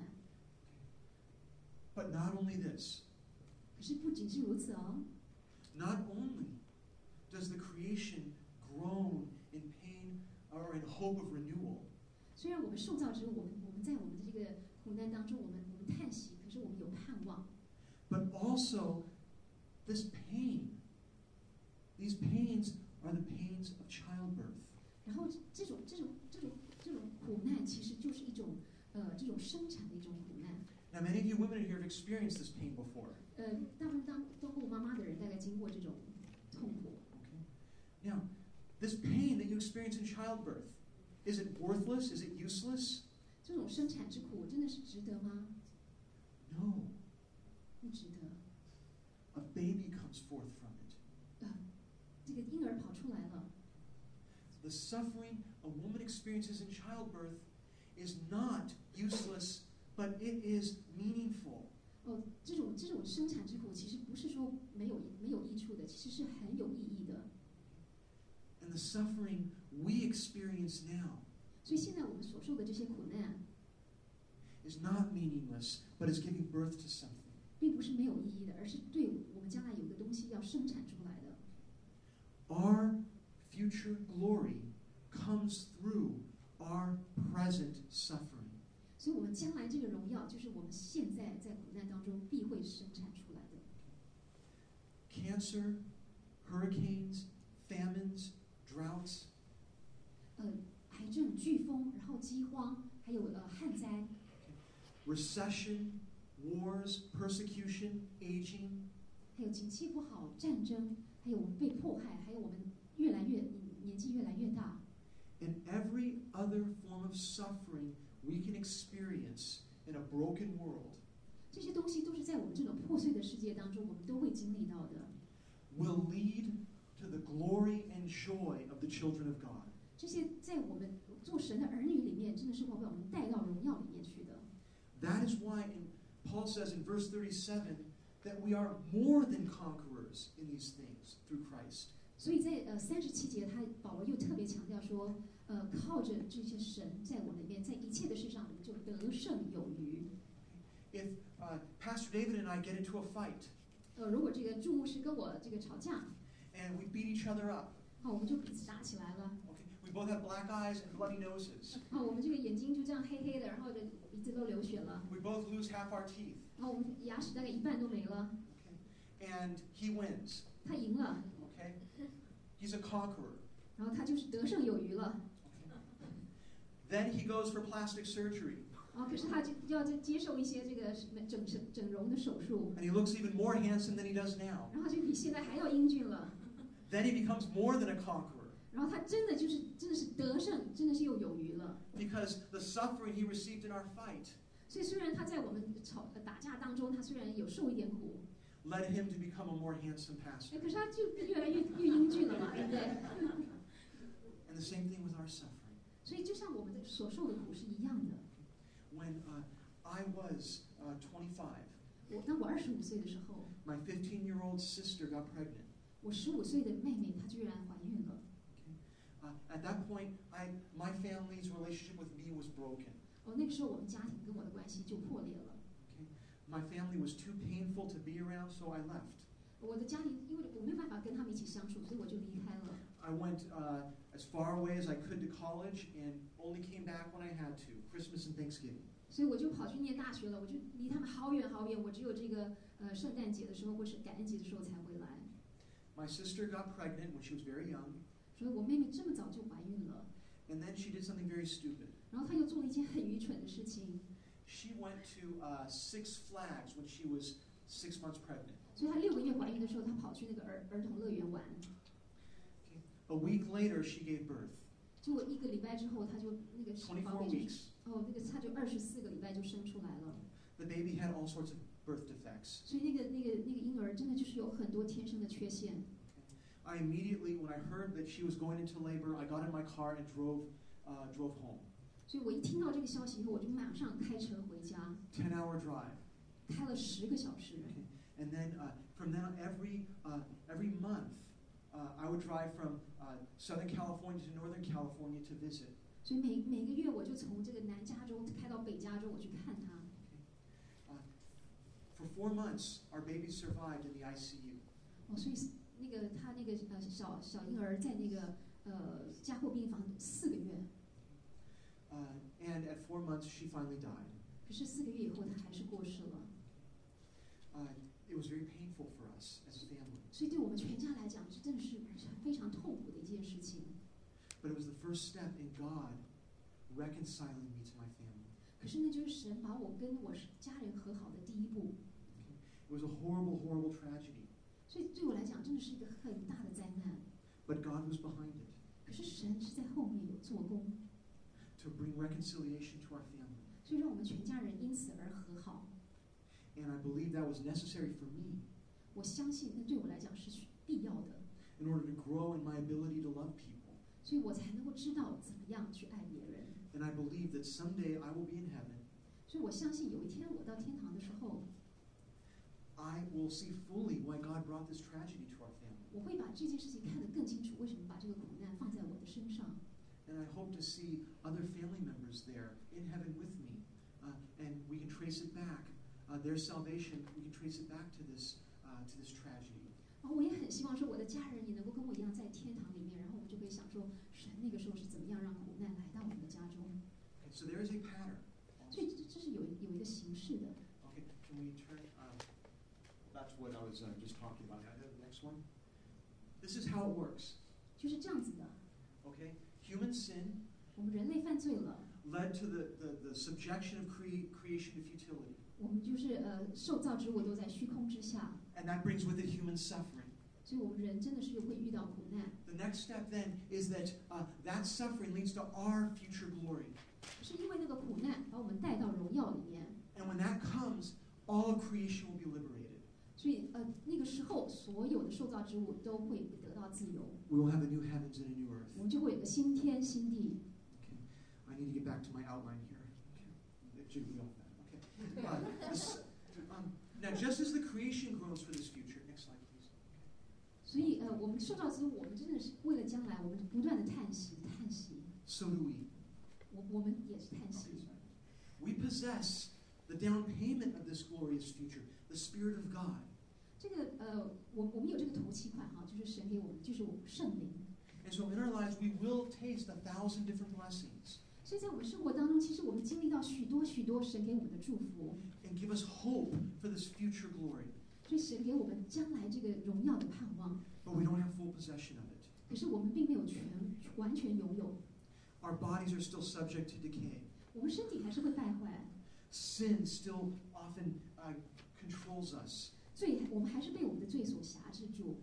Speaker 2: But not only this,
Speaker 1: 可是不仅是如此哦，
Speaker 2: not only does the creation groan in pain or in hope of renewal,
Speaker 1: 虽然我们受造之物，我们我们在我们的这个苦难当中，我们我们叹息，可是我们有盼望。
Speaker 2: but also this pain. These pains are the pains of childbirth.
Speaker 1: 然后这种这种这种这种苦难，其实就是一种呃这种生产的一种苦难。
Speaker 2: Now, many of you women here have experienced this pain before.
Speaker 1: 呃，大部分当当过妈妈的人，大概经过这种痛苦。
Speaker 2: Okay? Now, this pain that you experience in childbirth, is it worthless? Is it useless?
Speaker 1: 这种生产之苦真的是值得吗？
Speaker 2: No.
Speaker 1: 不值得。
Speaker 2: A baby comes forth from it.
Speaker 1: 呃，这个婴儿跑出来了。
Speaker 2: The suffering a woman experiences in childbirth is not useless, but it is meaningful.
Speaker 1: 哦，这种这种生产之苦，其实不是说没有没有益处的，其实是很有意义的。
Speaker 2: And the suffering we experience now
Speaker 1: 所以现在我们所受的这些苦难，
Speaker 2: is not meaningless, but is giving birth to something.
Speaker 1: 并不是没有意义的，而是对我们将来有一个东西要生产出来的。
Speaker 2: Our future glory comes through our present suffering.
Speaker 1: 所以，我们将来这个荣耀，就是我们现在在苦难当中必会生产出来的。
Speaker 2: Cancer, hurricanes, famines, droughts,
Speaker 1: 呃，癌症、飓风，然后饥荒，还有呃旱灾，
Speaker 2: recession, wars, persecution, aging,
Speaker 1: 还有景气不好、战争，还有我们被迫害，还有我们越来越年纪越来越大，
Speaker 2: and every other form of suffering we can experience in a broken world
Speaker 1: 这些东西都是在我们这种破碎的世界当中，我们都会经历到的。
Speaker 2: will lead to the glory and joy of the children of God.
Speaker 1: 这些在我们做神的儿女里面，真的是会把我们带到荣耀里面去的。
Speaker 2: That is why in, Paul says in verse thirty-seven that we are more than conquerors in these things through Christ.
Speaker 1: 所以在呃三十七节，他保罗又特别强调说，呃，靠着这些神在我们里面，在一切的事上，我们就得胜有余。
Speaker 2: If uh, Pastor David and I get into a fight
Speaker 1: 呃，如果这个祝牧师跟我这个吵架，
Speaker 2: and we beat each other up,
Speaker 1: 好，我们就彼此打起来了。
Speaker 2: okay, we both have black eyes and bloody noses.
Speaker 1: 好，我们这个眼睛就这样黑黑的，然后这鼻子都流血了，
Speaker 2: We both lose half our teeth.
Speaker 1: 然后我们牙齿大概一半都没了。
Speaker 2: Okay? And he wins.
Speaker 1: 他赢了，
Speaker 2: Okay? He's a conqueror.
Speaker 1: 然后他就是得胜有余了。
Speaker 2: Then he goes for plastic surgery.
Speaker 1: 啊，可是他就要接受一些这个整整整容的手术，
Speaker 2: And he looks even more handsome than he does now.
Speaker 1: 然后就比现在还要英俊了。
Speaker 2: Then he becomes more than a conqueror.
Speaker 1: 然后他真的就是真的是得胜，真的是又有余了。
Speaker 2: Because the suffering he received in our fight
Speaker 1: 所以虽然他在我们吵呃打架当中，他虽然有受一点苦，
Speaker 2: led him to become a more handsome
Speaker 1: 哎，
Speaker 2: pastor.
Speaker 1: 可是他就越来越越英俊了嘛，对不对？
Speaker 2: And the same thing with our suffering.
Speaker 1: 所以就像我们的所受的苦是一样的。
Speaker 2: When uh, I was uh, twenty-five,
Speaker 1: 我当我二十五岁的时候，
Speaker 2: my fifteen-year-old sister got pregnant.
Speaker 1: 我十五岁的妹妹她居然怀孕了。
Speaker 2: Uh, at that point, I, my family's relationship with me was broken.
Speaker 1: 哦，那个时候我们家庭跟我的关系就破裂了。
Speaker 2: Okay? My family was too painful to be around, so I left.
Speaker 1: 我的家庭因为我没有办法跟他们一起相处，所以我就离开了。
Speaker 2: I went uh, as far away as I could to college and only came back when I had to, Christmas and Thanksgiving.
Speaker 1: 所以我就跑去念大学了，我就离他们好远好远，我只有这个呃圣诞节的时候或是感恩节的时候才回来。
Speaker 2: My sister got pregnant when she was very young,
Speaker 1: 所以我妹妹这么早就怀孕了，
Speaker 2: and then she did something very stupid.
Speaker 1: 然后她又做了一件很愚蠢的事情，
Speaker 2: She went to uh, Six Flags when she was six months pregnant.
Speaker 1: 所以她六个月怀孕的时候，她跑去那个儿儿童乐园玩。
Speaker 2: A week later, she gave birth.
Speaker 1: 结果一个礼拜之后，她就那个小宝
Speaker 2: twenty-four
Speaker 1: 贝就
Speaker 2: weeks.
Speaker 1: 哦，那个她就二十四个礼拜就生出来了。
Speaker 2: The baby had all sorts of birth defects.
Speaker 1: 所以那个那个那个婴儿真的就是有很多天生的缺陷。
Speaker 2: I immediately, when I heard that she was going into labor, I got in my car and drove, uh, drove home.
Speaker 1: 所以我一听到这个消息以后，我就马上开车回家，
Speaker 2: ten-hour drive.
Speaker 1: 开了十个小时。
Speaker 2: And then uh, from then on, every uh, every month, uh, I would drive from uh, Southern California to Northern California to visit.
Speaker 1: 所以每每个月我就从这个南加州开到北加州，我去看他。
Speaker 2: Uh, for four months, our baby survived in the I C U.
Speaker 1: 哦，所以那个他那个呃小小婴儿在那个呃加护病房四个月，
Speaker 2: Uh, and at four months, she finally died.
Speaker 1: 可是四个月以后他还是过世了。
Speaker 2: Uh, it was very painful for us as a family.
Speaker 1: 所以对我们全家来讲，这真的是非常痛苦的一件事情。
Speaker 2: But it was the first step in God reconciling me to my family.
Speaker 1: 可是那就是神把我跟我家人和好的第一步。
Speaker 2: It was a horrible, horrible tragedy.
Speaker 1: 所以对我来讲，真的是一个很大的灾难。
Speaker 2: But God was behind it
Speaker 1: 可是神是在后面有做工，
Speaker 2: to bring reconciliation to our family.
Speaker 1: 所以让我们全家人因此而和好。
Speaker 2: And I believe that was necessary for me
Speaker 1: 我相信那对我来讲是必要的，
Speaker 2: in order to grow in my ability to love people.
Speaker 1: 所以我才能够知道怎么样去爱别人。
Speaker 2: And I believe that someday I will be in heaven.
Speaker 1: 所以我相信有一天我到天堂的时候，
Speaker 2: I will see fully why God brought this tragedy to our family.
Speaker 1: 我会把这件事情看得更清楚，为什么把这个苦难放在我的身上。
Speaker 2: And I hope to see other family members there in heaven with me. Uh, and we can trace it back. Uh, their salvation, we can trace it back to this, uh, to this tragedy.
Speaker 1: 然后我也很希望说，我的家人也能够跟我一样在天堂里面，然后我们就可以想说，神那个时候是怎么样让苦难来到我们的家中。
Speaker 2: Okay, so there is a pattern.
Speaker 1: 所以这这是有有一个形式的。
Speaker 2: Okay, can we turn? Uh, that's what I was uh, just talking about. Uh, the next one. This is how it works.
Speaker 1: 就是这样子的。
Speaker 2: Okay, human sin
Speaker 1: 我们人类犯罪了，
Speaker 2: led to the, the, the subjection of cre- creation to futility.
Speaker 1: 我们就是呃受造之物都在虚空之下，
Speaker 2: And that brings with it human suffering.
Speaker 1: 所以我们人真的是会遇到苦难。
Speaker 2: The next step then is that uh, that suffering leads to our future glory.
Speaker 1: 是因为那个苦难把我们带到荣耀里面，
Speaker 2: And when that comes, all of creation will be liberated.
Speaker 1: 所以呃那个时候所有的受造之物都会得到自由，
Speaker 2: We will have a new heavens and a new earth.
Speaker 1: 我们就会有个新天新地。
Speaker 2: Okay. I need to get back to my outline here. Okay. It should be off that. Okay. Uh, this, um, now, just as the creation groans for this future, next slide, please.
Speaker 1: 所所以呃，我们受造之后，我们真的是为了将来，我们不断的叹息叹息。
Speaker 2: So do we.
Speaker 1: 我我们也是叹息。
Speaker 2: We possess the down payment of this glorious future, the Spirit of God.
Speaker 1: 这个呃，我我们有这个头期款哈，就是神给我们，就是我们圣灵。
Speaker 2: And so in our lives, we will taste a thousand different blessings
Speaker 1: 所以在我们生活当中，其实我们经历到许多许多神给我们的祝福，
Speaker 2: and give us hope for this future glory.
Speaker 1: 所以神给我们将来这个荣耀的盼望。
Speaker 2: But we don't have full possession of it.
Speaker 1: 可是我们并没有全完全拥有，
Speaker 2: Our bodies are still subject to decay.
Speaker 1: 我们身体还是会败坏，
Speaker 2: Sin still often uh, controls us.
Speaker 1: 罪我们还是被我们的罪所辖制住。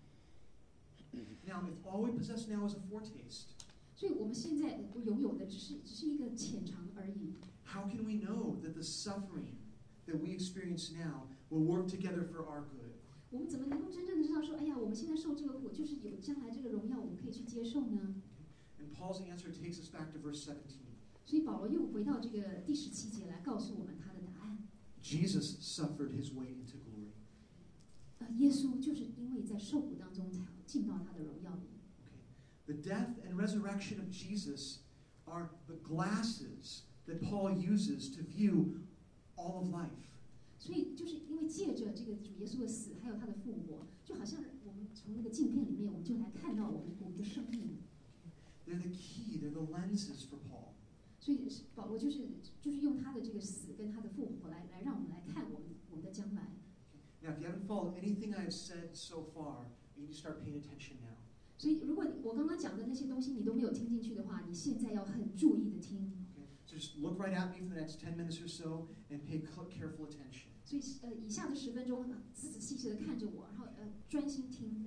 Speaker 2: Now, if all we possess now is a foretaste,
Speaker 1: 所以我们现在拥有的只是只是一个浅尝而已。
Speaker 2: how can we know that the suffering that we experience now will work together for our good?
Speaker 1: 我们怎么能够真正的知道说，哎呀，我们现在受这个苦，就是有将来这个荣耀，我们可以去接受呢？
Speaker 2: And Paul's answer takes us back to verse seventeen.
Speaker 1: 所以保罗又回到这个第十七节来告诉我们他的答案。
Speaker 2: Jesus suffered his way into glory.
Speaker 1: 呃，耶稣就是因为在受苦当中才进到他的荣耀里。
Speaker 2: The death and resurrection of Jesus are the glasses that Paul uses to view all of life.
Speaker 1: 所以就是因为借着这个主耶稣的死，还有他的复活，就好像我们从那个镜片里面，我们就来看到我们我们的生命。
Speaker 2: They're the key, they're the lenses for Paul.
Speaker 1: 所以保罗就是就是用他的这个死跟他的复活来来让我们来看我们我们的将来。
Speaker 2: Now, if you haven't followed anything I have said so far, you need to start paying attention now.
Speaker 1: 所以如果我刚刚讲的那些东西你都没有听进去的话，你现在要很注意的听。
Speaker 2: Okay? So just look right at me for the next ten minutes or so and pay careful attention.
Speaker 1: 所以呃，以下的十分钟仔仔细细的看着我，然后呃专心听。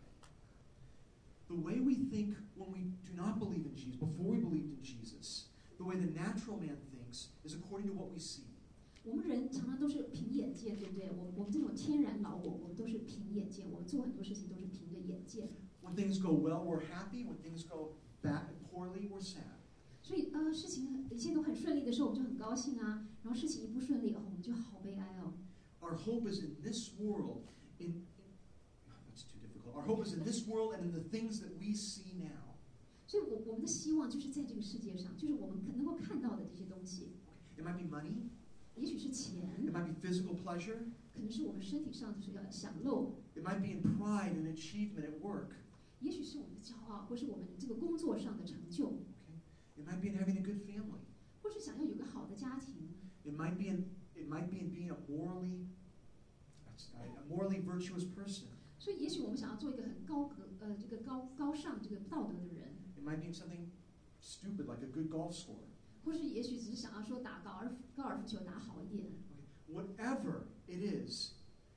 Speaker 2: The way we think when we do not believe in Jesus, before we believed in Jesus, the way the natural man thinks is according to what we see.
Speaker 1: 我们人常常都是凭眼见，对不对？我我们这种天然老我，我们都是凭眼见，我们做很多事情都是凭着眼见。
Speaker 2: When things go well, we're happy. When things go bad and poorly, we're sad.
Speaker 1: 所以呃，事情很一切都很顺利的时候，我们就很高兴啊。然后事情一不顺利哦，我们就好悲哀哦。
Speaker 2: Our hope is in this world. In, in that's too difficult. Our hope is in this world and in the things that we see now.
Speaker 1: 所以我我们的希望就是在这个世界上，就是我们可能够看到的这些东西，
Speaker 2: It might be money.
Speaker 1: 也许是钱，
Speaker 2: It might be physical pleasure.
Speaker 1: 可能是我们身体上的享乐，
Speaker 2: It might be in pride and achievement at work.
Speaker 1: 也许是我们的骄傲，或是我们这个工作上的成就，
Speaker 2: Okay? It might be in having a good family.
Speaker 1: 或是想要有个好的家庭，
Speaker 2: It might be in it might be in being a morally that's, uh, a morally virtuous person.
Speaker 1: 所以也许我们想要做一个很高格呃这个高高尚这个道德的人，
Speaker 2: It might be in something stupid like a good golf score.
Speaker 1: 或是也许只是想要说打高尔夫高尔夫球打好一点。
Speaker 2: Okay? Whatever it is,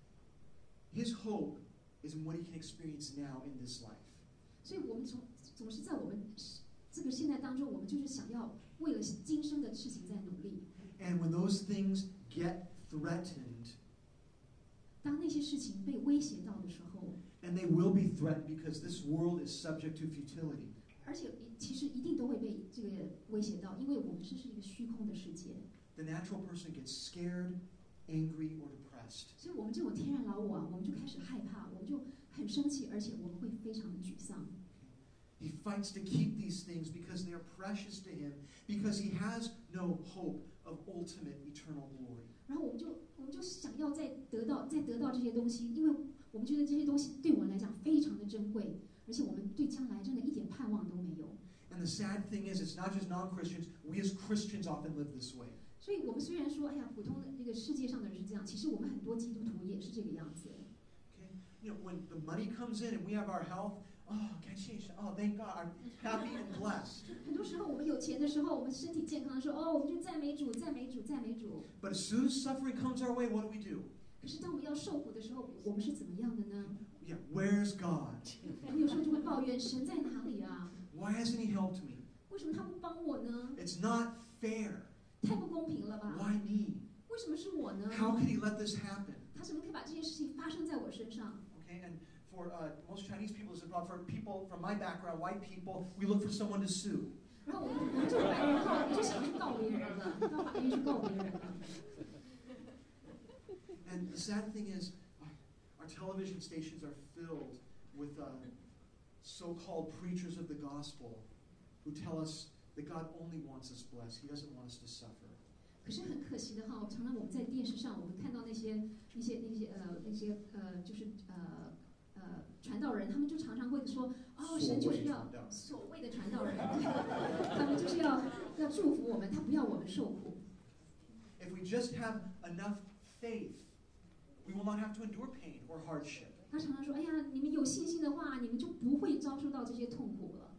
Speaker 2: his hope is in what he can experience now in this life.
Speaker 1: 所以我们从总是在我们这个现在当中，我们就是想要为了今生的事情在努力。
Speaker 2: And when those things get threatened,
Speaker 1: 当那些事情被威胁到的时候，
Speaker 2: and they will be threatened because this world is subject to futility.
Speaker 1: 而且其实一定都会被这个威胁到，因为我们这是一个虚空的世界。
Speaker 2: The natural person gets scared, angry, or depressed.
Speaker 1: 所以我们这种天然老我啊，我们就开始害怕，我们就很生气，而且我们会非常的沮丧。
Speaker 2: He fights to keep these things because they are precious to him, because he has no hope of ultimate eternal glory.
Speaker 1: 然后我们就我们就想要再得到再得到这些东西，因为我们觉得这些东西对我们来讲非常的珍贵，而且我们对将来真的一点盼望都没有。
Speaker 2: And the sad thing is, it's not just non-Christians. We as Christians often live this way.
Speaker 1: 所以我们虽然说，哎呀，普通的这个世界上的人是这样，其实我们很多基督徒也是这个样子。
Speaker 2: Okay? You know, when the money comes in and we have our health, oh, can't change. Oh, thank God, I'm happy and blessed.
Speaker 1: 很多时候我们有钱的时候，我们身体健康的时候，哦，我们就赞美主，赞美主，赞美主。
Speaker 2: But as soon as suffering comes our way, what do we do?
Speaker 1: 可是当我们要受苦的时候，我们是怎么样的呢？
Speaker 2: Yeah, where's God?
Speaker 1: 我们有时候就会抱怨神在哪里啊？
Speaker 2: Why hasn't He helped me?
Speaker 1: 为什么他不帮我呢？
Speaker 2: It's not fair.
Speaker 1: 太不公平了吧？
Speaker 2: Why me?
Speaker 1: 为什么是我呢？
Speaker 2: How could He let this happen?
Speaker 1: 他怎么可以把这些事情发生在我身上？
Speaker 2: Okay, and for uh, most Chinese people, it's about for people from my background, white people, we look for someone to sue.
Speaker 1: 然后我们我们这个白人哈，就想去告别人了，到法院去告别人了。
Speaker 2: And the sad thing is, our television stations are filled with uh, so-called preachers of the gospel who tell us that God only wants us blessed. He doesn't want us to suffer.
Speaker 1: 可是很可惜的哈，常常我们在电视上，我们看到那些那些那些呃那些呃就是呃呃传道人，他们就常常会说，哦，神就是要所谓的传道人，他们就是要要祝福我们，他不要我们受苦。
Speaker 2: If we just have enough faith, we will not have to endure pain or hardship.
Speaker 1: 他常常说，哎呀，你们有信心的话，你们就不会遭受到这些痛苦了。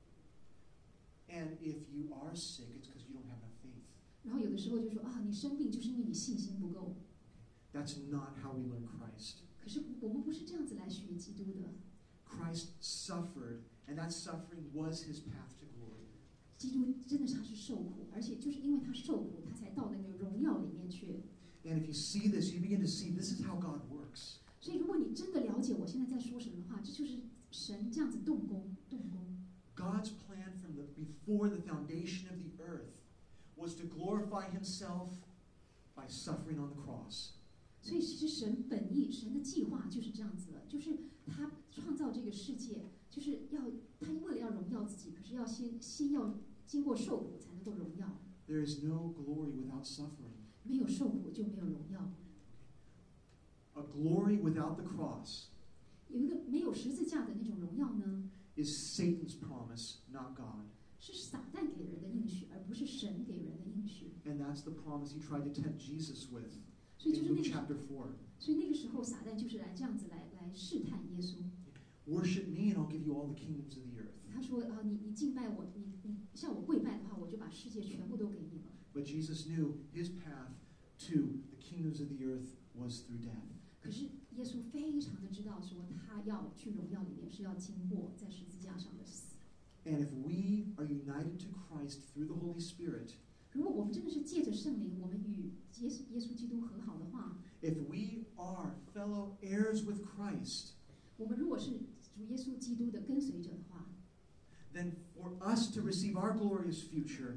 Speaker 2: And if you are sick, it's because you don't have enough faith.
Speaker 1: 然后有的时候就说啊，你生病就是因为你信心不够。
Speaker 2: That's not how we learn Christ.
Speaker 1: 可是我们不是这样子来学基督的。
Speaker 2: Christ suffered, and that suffering was his path to glory.
Speaker 1: 基督真的是他是受苦，而且就是因为他受苦，他才到那个荣耀里面去。
Speaker 2: And if you see this, you begin to see this is how God works.
Speaker 1: 所以如果你真的了解我现在在说什么的话，这就是神这样子动工动工。
Speaker 2: God's plan from the before the foundation of the earth was to glorify himself by suffering on the cross.
Speaker 1: 所以其实神本意，神的计划就是这样子的，就是他创造这个世界，就是要他为了要荣耀自己，可是要先先要经过受苦才能够荣耀。
Speaker 2: There is no glory without suffering.
Speaker 1: 没有受苦就没有荣耀。
Speaker 2: A glory without the cross
Speaker 1: 有一个没有十字架的那种荣耀呢，
Speaker 2: is Satan's promise, not God.
Speaker 1: 是撒旦给人的应许，而不是神给人的应许。
Speaker 2: And that's the promise he tried to tempt Jesus with
Speaker 1: 所以就
Speaker 2: in
Speaker 1: 是那
Speaker 2: Luke
Speaker 1: 个，
Speaker 2: chapter four.
Speaker 1: 所以那个时候撒旦就是来这样子来来试探耶稣。
Speaker 2: Worship me and I'll give you all the kingdoms of the earth.
Speaker 1: 他说啊，你你敬拜我，你你向我跪拜的话，我就把世界全部都给你了。
Speaker 2: But Jesus knew his path to the kingdoms of the earth was through death.
Speaker 1: 可是耶稣非常的知道，说他要去荣耀里面是要经过在十字架上的死。
Speaker 2: And if we are united to Christ through the Holy Spirit,
Speaker 1: 如果我们真的是借着圣灵，我们与耶稣耶稣基督和好的话，
Speaker 2: if we are fellow heirs with Christ,
Speaker 1: 我们如果是主耶稣基督的跟随者的话，
Speaker 2: then for us to receive our glorious future,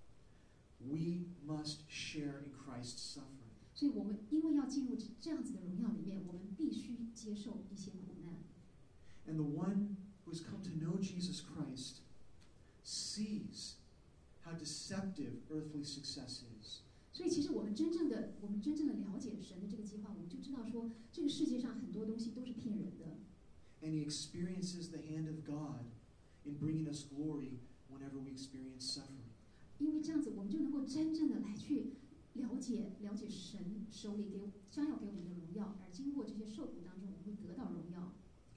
Speaker 2: we must share in Christ's suffering.
Speaker 1: 所以我们因为要进入这样子的荣耀里面，我们必须接受一些苦难。
Speaker 2: And the one who has come to know Jesus Christ sees how deceptive earthly success is.
Speaker 1: 所以其实我们真正的，我们真正的了解神的这个计划，我们就知道说，这个世界上很多东西都是骗人的。
Speaker 2: And he experiences the hand of God in bringing us glory whenever we experience suffering.
Speaker 1: 因为这样子，我们就能够真正的来去了解了解神手里给将要给我们的荣耀，而经过这些受苦当中，我们会得到荣耀。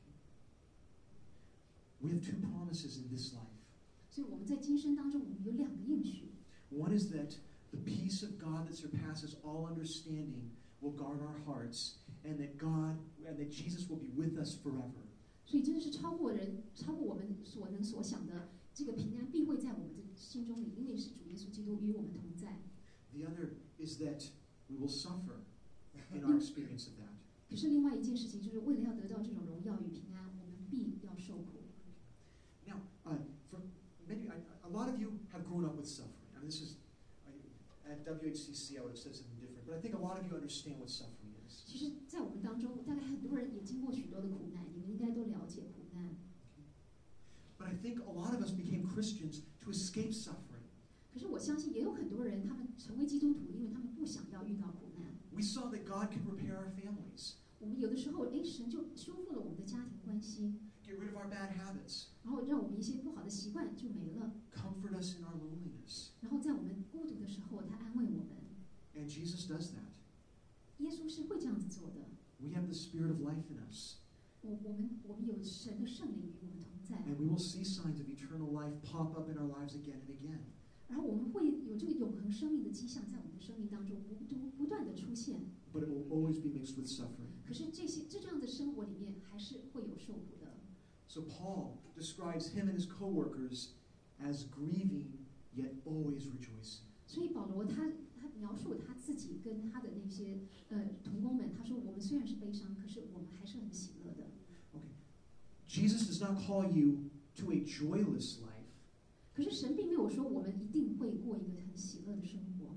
Speaker 2: We have two promises in this life.
Speaker 1: 所以我们在今生当中，我们有两个应许。
Speaker 2: One is that the peace of God that surpasses all understanding will guard our hearts, and that God and that Jesus will be with us forever.
Speaker 1: 所以真的是超过人，超过我们所能所想的这个平安，必会在我们的心中里，因为是主耶稣基督与我们同在。
Speaker 2: The other is that we will suffer in our experience of that.
Speaker 1: 可是另外一件事情，就是为了要得到这种荣耀与平安，我们必要受苦。
Speaker 2: Now, uh, for many, I, a lot of you have grown up with suffering. I mean, this is I, at W H C C, I would have said something different, but I think a lot of you understand what suffering is.
Speaker 1: 其实，在我们当中，大概很多人也经过许多的苦难，你们应该都了解苦难。
Speaker 2: But I think a lot of us became Christians to escape suffering.
Speaker 1: 可是我相信，也有很多人，他们成为基督徒，因为他们不想要遇到苦难。
Speaker 2: We saw that God can repair our families,
Speaker 1: 我们有的时候，哎，神就修复了我们的家庭关系，
Speaker 2: get rid of our bad habits,
Speaker 1: 然后让我们一些不好的习惯就没了。
Speaker 2: comfort us in our loneliness.
Speaker 1: 然后在我们孤独的时候，他安慰我们。
Speaker 2: And Jesus does that.
Speaker 1: 耶稣是会这样子做的。
Speaker 2: We have the Spirit of life in us,
Speaker 1: 我我们我们有神的圣灵与我们同在，
Speaker 2: and we will see signs of eternal life pop up in our lives again and again.
Speaker 1: 然后我们会有这个永恒生命的迹象在我们的生命当中不不不断的出现。
Speaker 2: But it will always be mixed with suffering.
Speaker 1: 可是这些这这样的生活里面，还是会有受苦的。
Speaker 2: So Paul describes him and his co-workers as grieving, yet always rejoicing.
Speaker 1: 所以保罗他他描述他自己跟他的那些呃同工们，他说我们虽然是悲伤，可是我们还是很喜乐的。
Speaker 2: Okay. Jesus does not call you to a joyless life.
Speaker 1: 可是神并没有说我们一定会过一个很喜乐的生活。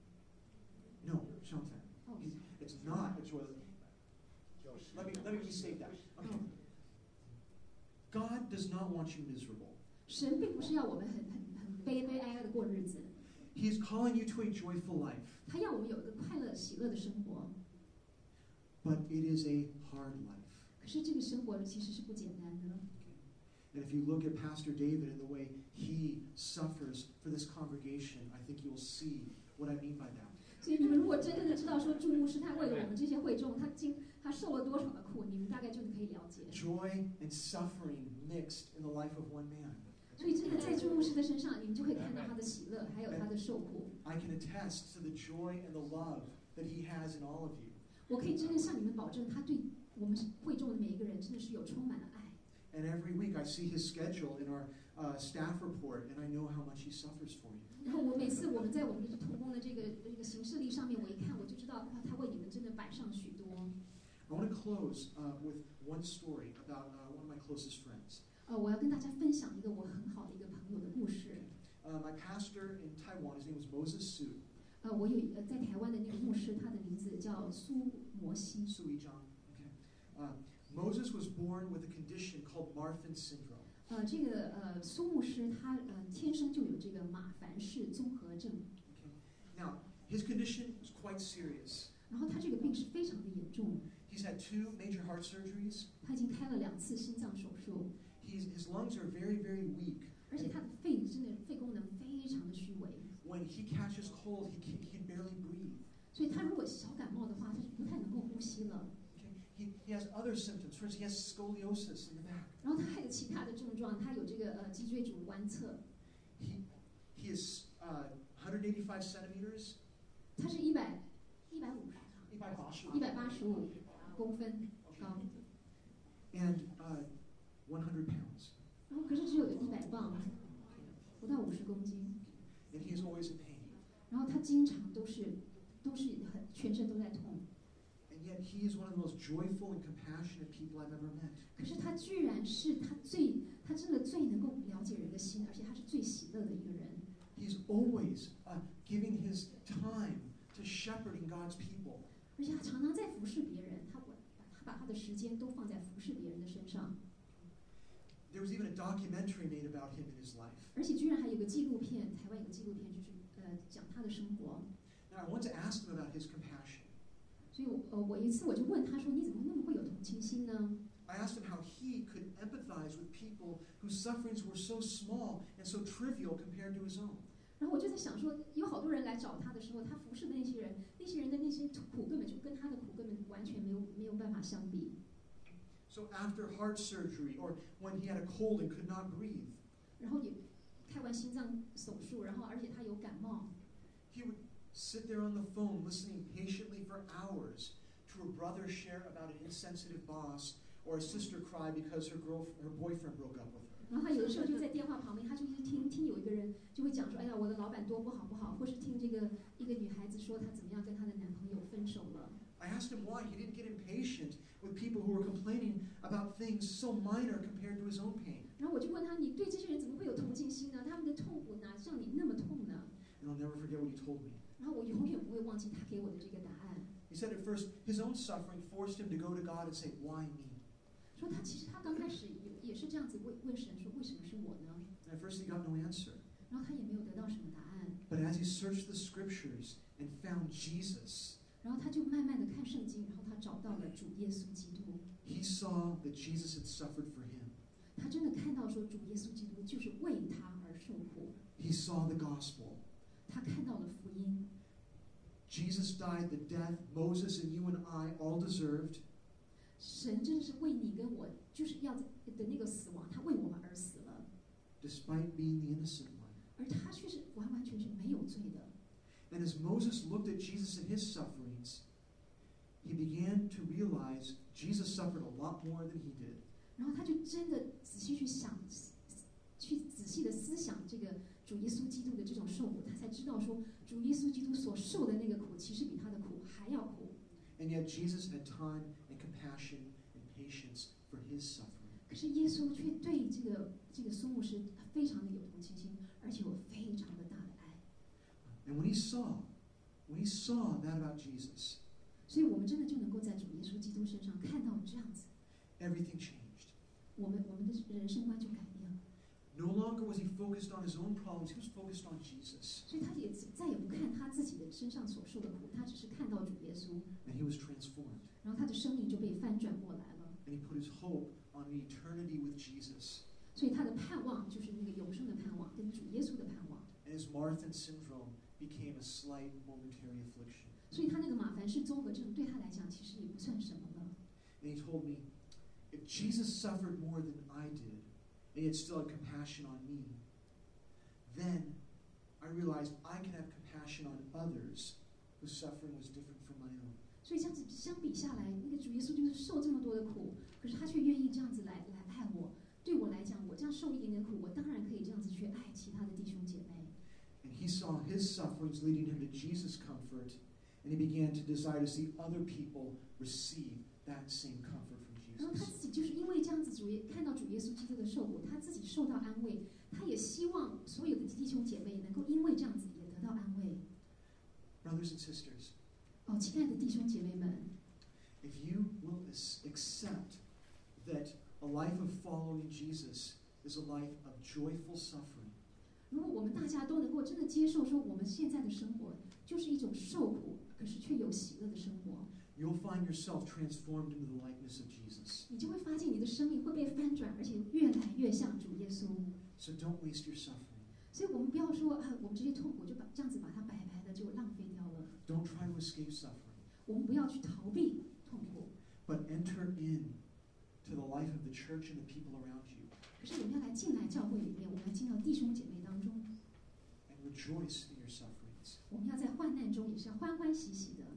Speaker 2: No, Shanta.
Speaker 1: 哦，
Speaker 2: It's not a joyless. Let me let me restate that. Okay. God does not want you miserable.
Speaker 1: 神并不是要我们很很很悲悲哀哀的过日子，
Speaker 2: He is calling you to a joyful life,
Speaker 1: 他要我们有一个快乐喜乐的生活。
Speaker 2: but it is a hard life.
Speaker 1: 可是这个生活其实是不简单的。
Speaker 2: And if you look at Pastor David and the way he suffers for this congregation, I think you'll see what I mean by that.
Speaker 1: 所以你们如果真正的知道说注牧师他为了我们这些会众，他经他受了多少的苦，你们大概就可以了解。
Speaker 2: Joy and suffering mixed in the life of one man.
Speaker 1: 所以真的在注牧师的身上，你们就会看到他的喜乐，还有他的受苦。
Speaker 2: I can attest to the joy and the love that he has in all of you.
Speaker 1: 我可以真的向你们保证，他对我们会众的每一个人真的是有充满了爱。
Speaker 2: And every week I see his schedule in our uh, staff report, and I know how much he suffers for you.
Speaker 1: 然后我每次我们在我们同工的这个这个行事历上面，我一看我就知道，哇，他为你们真的摆上许多。
Speaker 2: I want to close uh, with one story about uh, one of my closest friends.
Speaker 1: 呃，我要跟大家分享一个我很好的一个朋友的故事。
Speaker 2: Uh, my pastor in Taiwan, his name was Moses Su.
Speaker 1: 呃，我有一个在台湾的那个牧师，他的名字叫苏摩西。
Speaker 2: Su Yizhang. Okay. Uh, Moses was born with a condition called Marfan syndrome.
Speaker 1: 呃，这个呃苏牧师他呃天生就有这个马凡氏综合症。
Speaker 2: Okay. Now, his condition was quite serious.
Speaker 1: 然后他这个病是非常的严重，
Speaker 2: He's had two major heart surgeries.
Speaker 1: 他已经开了两次心脏手术，
Speaker 2: He's, his lungs are very, very weak.
Speaker 1: 而且他的肺真的肺功能非常的虚微，
Speaker 2: When he catches cold, he can, he can barely breathe.
Speaker 1: 所以他如果小感冒的话，他是不太能够呼吸了。
Speaker 2: Okay. He, he has other symptoms. For instance, he has scoliosis in the back.
Speaker 1: 然后他还有其他的症状，他有这个呃脊椎主弯侧，
Speaker 2: He, he is uh, one hundred eighty-five centimeters.
Speaker 1: 他是一百一百五十一百八十五公分高，
Speaker 2: And uh, one hundred pounds.
Speaker 1: 然后可是只有一百磅，不到五十公斤，
Speaker 2: And he is always in pain.
Speaker 1: 然后他经常都是都是很全身都在痛，
Speaker 2: And yet he is one of the most joyful and compassionate people I've ever met.
Speaker 1: 可是他居然是他最他真的最能够了解人的心，而且他是最喜乐的一个人。
Speaker 2: He's always uh, giving his time to shepherding God's people.
Speaker 1: 而且他常常在服侍别人，他把他把他的时间都放在服侍别人的身上，
Speaker 2: There was even a documentary made about him in his life.
Speaker 1: 而且居然还有个纪录片，台湾有个纪录片就是呃讲他的生活。
Speaker 2: Now I want to ask him about his compassion.
Speaker 1: 所以我呃我一次我就问他说：“你怎么那么会有同情心呢？”
Speaker 2: I asked him how he could empathize with people whose sufferings were so small and so trivial compared to his own.
Speaker 1: 然后我就在想说，有好多人来找他的时候，他服侍的那些人，那些人的那些苦根本就跟他的苦根本完全没有没有办法相比。
Speaker 2: So after heart surgery or when he had a cold and could not breathe,
Speaker 1: 然后也开完心脏手术，然后而且他有感冒，
Speaker 2: he would sit there on the phone listening patiently for hours to a brother share about an insensitive boss or a sister cry because her girl her boyfriend broke up with her.
Speaker 1: 然后他有的时候就在电话旁边，他就一直听听有一个人就会讲说：“哎呀，我的老板多不好不好。”或是听这个一个女孩子说她怎么样跟她的男朋友分手了。
Speaker 2: I asked him why he didn't get impatient with people who were complaining about things so minor compared to his own pain.
Speaker 1: 然后我就问他：“你对这些人怎么会有同情心呢？他们的痛苦哪像你那么痛呢
Speaker 2: And I'll never forget what he told me.？”
Speaker 1: 然后我永远不会忘记他给我的这个答案。
Speaker 2: He said at first his own suffering forced him to go to God and say, "Why me?"
Speaker 1: 说他其实他刚开始也也是这样子问问神说：“为什么是我呢
Speaker 2: And at first he got no answer.？”
Speaker 1: 然后他也没有得到什么答案。
Speaker 2: But as he searched the scriptures and found Jesus,
Speaker 1: 然后他就慢慢的看圣经，然后他找到了主耶稣基督。
Speaker 2: he saw that Jesus had suffered for him.
Speaker 1: 他真的看到说主耶稣基督就是为他而受苦。
Speaker 2: He saw the gospel.
Speaker 1: 他看到了福音。
Speaker 2: Jesus died the death Moses and you and I all deserved.
Speaker 1: 神真的是为你跟我，就是要的那个死亡，他为我们而死了，
Speaker 2: Despite being the innocent one.
Speaker 1: 而他却是完完全全没有罪的。
Speaker 2: And as Moses looked at Jesus and his sufferings, he began to realize Jesus suffered a lot more than he did.
Speaker 1: 然后他就真的仔细去想，去仔细的思想这个主耶稣基督的这种受苦，他才知道说主耶稣基督所受的那个苦，其实比他的苦还要苦。
Speaker 2: And yet Jesus had time and compassion and patience for his suffering.
Speaker 1: 可是耶稣却对这个这个苏牧师非常的有同情心，而且有非常的大的爱。
Speaker 2: And when he saw, when he saw that about Jesus,
Speaker 1: 所以我们真的就能够在主耶稣基督身上看到这样子，
Speaker 2: everything changed.
Speaker 1: 我们我们的人生观就改变了。
Speaker 2: No longer was he focused on his own problems, he was focused on Jesus.
Speaker 1: 所以他也再也不看他自己的身上所受的苦，他只是看到主耶稣，
Speaker 2: And he was transformed.
Speaker 1: 然后他的生命就被翻转过来了。
Speaker 2: And he put his hope on an eternity with Jesus.
Speaker 1: 所以他的盼望就是那个永生的盼望，跟主耶稣的盼望。
Speaker 2: And his Marfan syndrome became a slight momentary affliction.
Speaker 1: 所以他那个马凡氏综合症对他来讲其实也不算什么了。
Speaker 2: And he told me, if Jesus suffered more than I did, and he had still had compassion on me, then I realized I can have compassion on others whose suffering was different from my own.
Speaker 1: 所以这样子相比下来，那个主耶稣就是受这么多的苦，可是他却愿意这样子来来爱我。对我来讲，我这样受一点点苦，我当然可以这样子去爱其他的弟兄姐妹。
Speaker 2: And he saw his sufferings leading him to Jesus' comfort, and he began to desire to see other people receive that same comfort from
Speaker 1: 然后他
Speaker 2: Jesus.
Speaker 1: 自己就是因为这样子主耶看到主耶稣基督的受苦，他自己受到安慰，他也希望所有的弟兄姐妹能够因为这样子也得到安慰。
Speaker 2: Brothers and sisters,
Speaker 1: 哦，亲爱的弟兄姐妹们，
Speaker 2: if you will accept that a life of following Jesus is a life of joyful suffering,
Speaker 1: 如果我们大家都能够真的接受说我们现在的生活就是一种受苦，可是却有喜乐的生活，
Speaker 2: you'll find yourself transformed into the likeness of Jesus.
Speaker 1: 你就会发现你的生命会被翻转，而且越来越像主耶稣。
Speaker 2: So don't waste your suffering.
Speaker 1: 所以我们不要说啊，我们这些痛苦就把这样子把它白白的就浪费掉了。
Speaker 2: Don't try to escape suffering,
Speaker 1: 我们不要去逃避痛苦，
Speaker 2: but enter in to the life of the church and the people around you
Speaker 1: 可是我们要来进来教会里面，我们要进到弟兄姐妹当中，
Speaker 2: and rejoice in your sufferings.
Speaker 1: 我们要在患难中也是要欢欢喜喜的。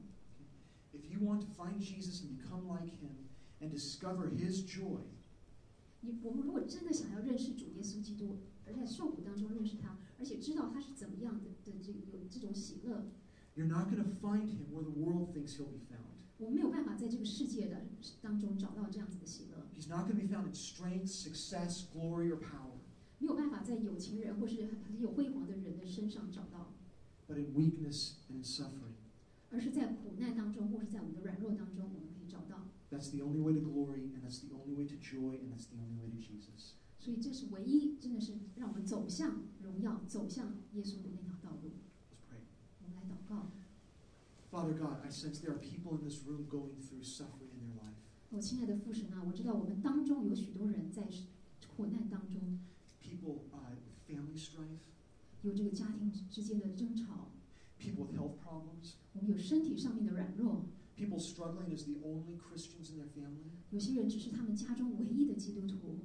Speaker 2: If you want to find Jesus and become like him and discover his joy,
Speaker 1: 你我们如果真的想要认识主耶稣基督，而在受苦当中认识他，而且知道他是怎么样的的这个有这种喜乐，
Speaker 2: you're not going to find him where the world thinks he'll be found.
Speaker 1: 我们没有办法在这个世界的当中找到这样子的喜乐，
Speaker 2: He's not going to be found in strength, success, glory, or power,
Speaker 1: 没有办法在有钱人或是很很有辉煌的人的身上找到，
Speaker 2: but in weakness and in suffering.
Speaker 1: 而是在苦难当中或是在我们的软弱当中，我们可以找到。
Speaker 2: That's the only way to glory, and that's the only way to joy, and that's the only way to Jesus.
Speaker 1: 所以这是唯一真的是让我们走向荣耀、走向耶稣的那条道路。
Speaker 2: Let's pray.
Speaker 1: 我们来祷告。
Speaker 2: Father God, I sense there are people in this room going through suffering in their life.
Speaker 1: 哦，亲爱的父神啊，我知道我们当中有许多人在苦难当中，
Speaker 2: People uh, with family strife,
Speaker 1: 有这个家庭之间的争吵，
Speaker 2: people with health problems,
Speaker 1: 我们有身体上面的软弱，
Speaker 2: people struggling as the only Christians in their family.
Speaker 1: 有些人只是他们家中唯一的基督徒。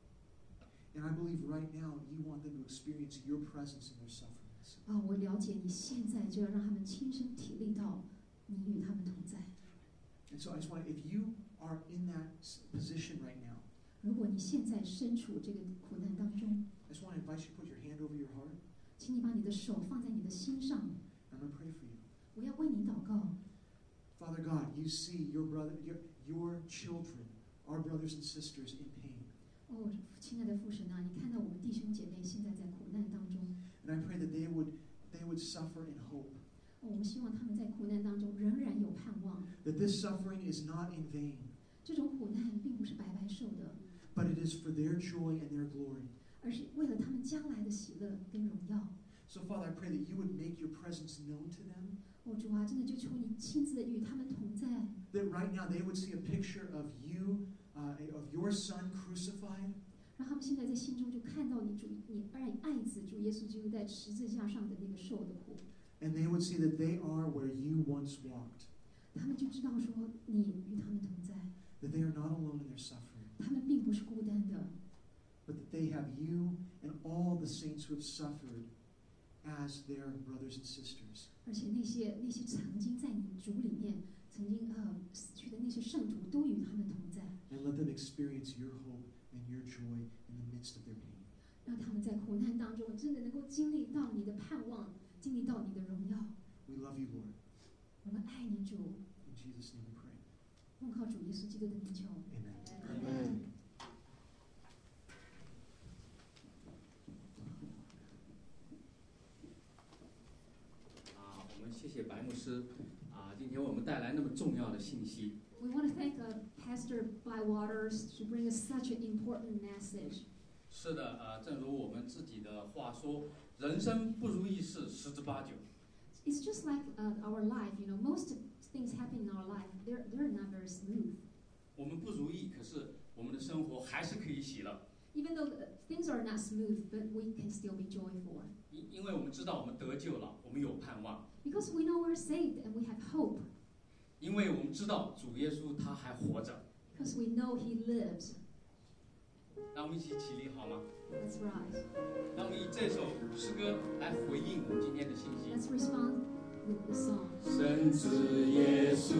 Speaker 2: And I believe right now you want them to experience your presence in their sufferings.
Speaker 1: 啊，我了解你现在就要让他们亲身体力到你与他们同在。
Speaker 2: And so I just want to, if you are in that s- position right now,
Speaker 1: 如果你现在身处这个苦难当中，
Speaker 2: I just want to invite you to put your hand over your heart.
Speaker 1: 请你把你的手放在你的心上，
Speaker 2: I'm going to pray for you.
Speaker 1: 我要为你祷告。
Speaker 2: Father God, you see your brother, your, your children, our brothers and sisters in pain.
Speaker 1: 哦，亲爱的父神啊，你看到我们弟兄姐妹现在在苦难当中，
Speaker 2: And I pray that they would, they would suffer in hope.
Speaker 1: 哦，我们希望他们在苦难当中仍然有盼望。
Speaker 2: That this suffering is not in vain,
Speaker 1: 这种苦难并不是白白受的，
Speaker 2: but it is for their joy and their glory.
Speaker 1: 而是为了他们将来的喜乐跟荣耀。
Speaker 2: So Father, I pray that you would make your presence known to them.
Speaker 1: 哦，主啊，真的就求你亲自的与他们同在，
Speaker 2: That right now they would see a picture of you, uh, of your Son crucified.
Speaker 1: 让他们现在在心中就看到你主你爱爱子主耶稣基督在十字架上的那个受的苦，
Speaker 2: And they would see that they are where you once walked.
Speaker 1: 他们就知道说你与他们同在，
Speaker 2: That they are not alone in their suffering.
Speaker 1: 他们并不是孤单的，
Speaker 2: But that they have you and all the saints who have suffered as their brothers and sisters.
Speaker 1: 而且那些那些曾经在你主里面曾经呃死去的那些圣徒都与他们同在，
Speaker 2: And let them experience your hope and your joy in the midst of their pain.
Speaker 1: 让他们在苦难当中真的能够经历到你的盼望，经历到你的荣耀。
Speaker 2: We love you, Lord.
Speaker 1: 我们爱你主，
Speaker 2: In Jesus' name we pray.
Speaker 1: 奉靠主耶稣基督的名求，
Speaker 2: Amen.
Speaker 1: 阿门。
Speaker 3: 啊，我们谢谢白牧师啊，今天为我们带来那么重要的信息。
Speaker 1: We want to thank uh, Pastor Bywaters to bring us such an important message.
Speaker 3: 是的，呃，正如我们自己的话说，人生不如意事十之八九。
Speaker 1: It's just like uh, our life, you know, most things happen in our life, they're, they're not very smooth.
Speaker 3: 我们不如意，可是我们的生活还是可以喜乐。
Speaker 1: Even though uh, things are not smooth, but we can still be joyful.
Speaker 3: 因因为我们知道我们得救了，我们有盼望。
Speaker 1: Because we know we're saved and we have hope.
Speaker 3: 因为我们知道主耶稣他还活着。
Speaker 1: Because we know He lives.
Speaker 3: 让我们一起起立好吗？
Speaker 1: Let's rise.
Speaker 3: 让我们以这首诗歌来回应我们今天的信息。
Speaker 1: Let's respond with the song.
Speaker 3: 神子耶稣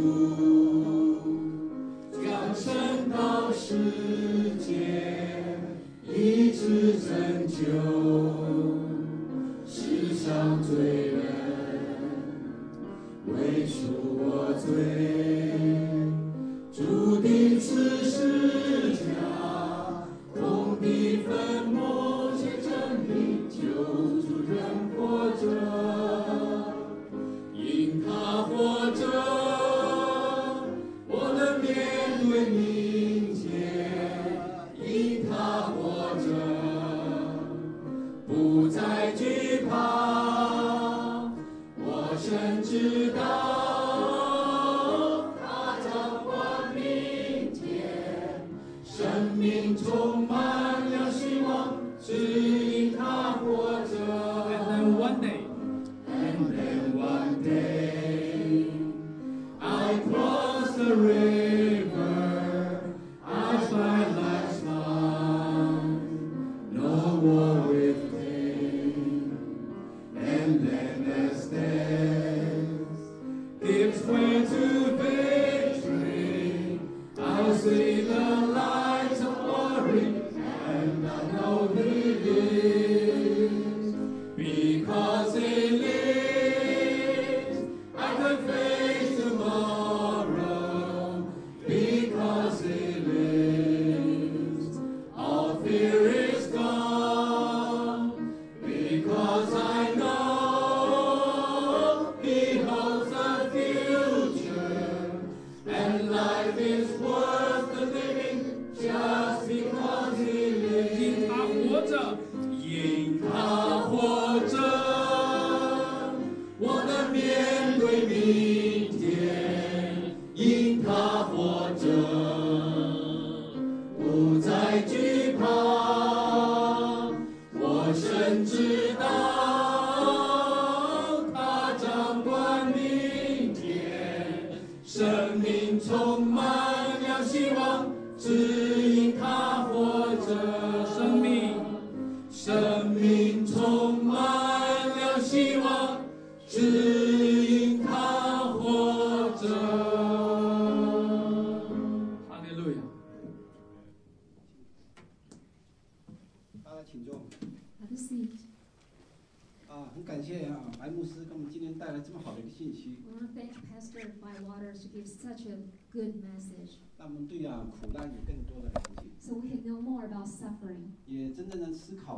Speaker 3: 降生到世界，医治拯救世上罪人，为赎我罪，注定此世家空的坟墓，却证明救主仍活着，因他活着，我能面对明天，因他活着，不再惧怕，我深知道。生命充满了希望，只因他活着。And then one day, and then one day, I cross the river, I find life's fun, no war with pain. And then as death gives way to victory, I'll see the light. And I know He lives, because He lives, I can face tomorrow, because He lives, all fear is gone, because I know He holds the future, and life is worth the living just because He lives. 因他活着，因他活着，我能面对明天。因他活着，不再惧怕，我深知道他掌管明天，生命充满了希望。只因他活着，生命，生命充满了希望。只因他活着。哈利路亚。
Speaker 4: 大家请坐。
Speaker 1: Have a seat.
Speaker 4: 啊，很感谢啊，白牧师给我们今天带来这么好的一个信息，
Speaker 1: I want to thank Pastor Bywaters to give such a good message,
Speaker 4: 让我们对啊苦难有更多的了解，
Speaker 1: so we can know more about suffering,
Speaker 4: 也真正的思考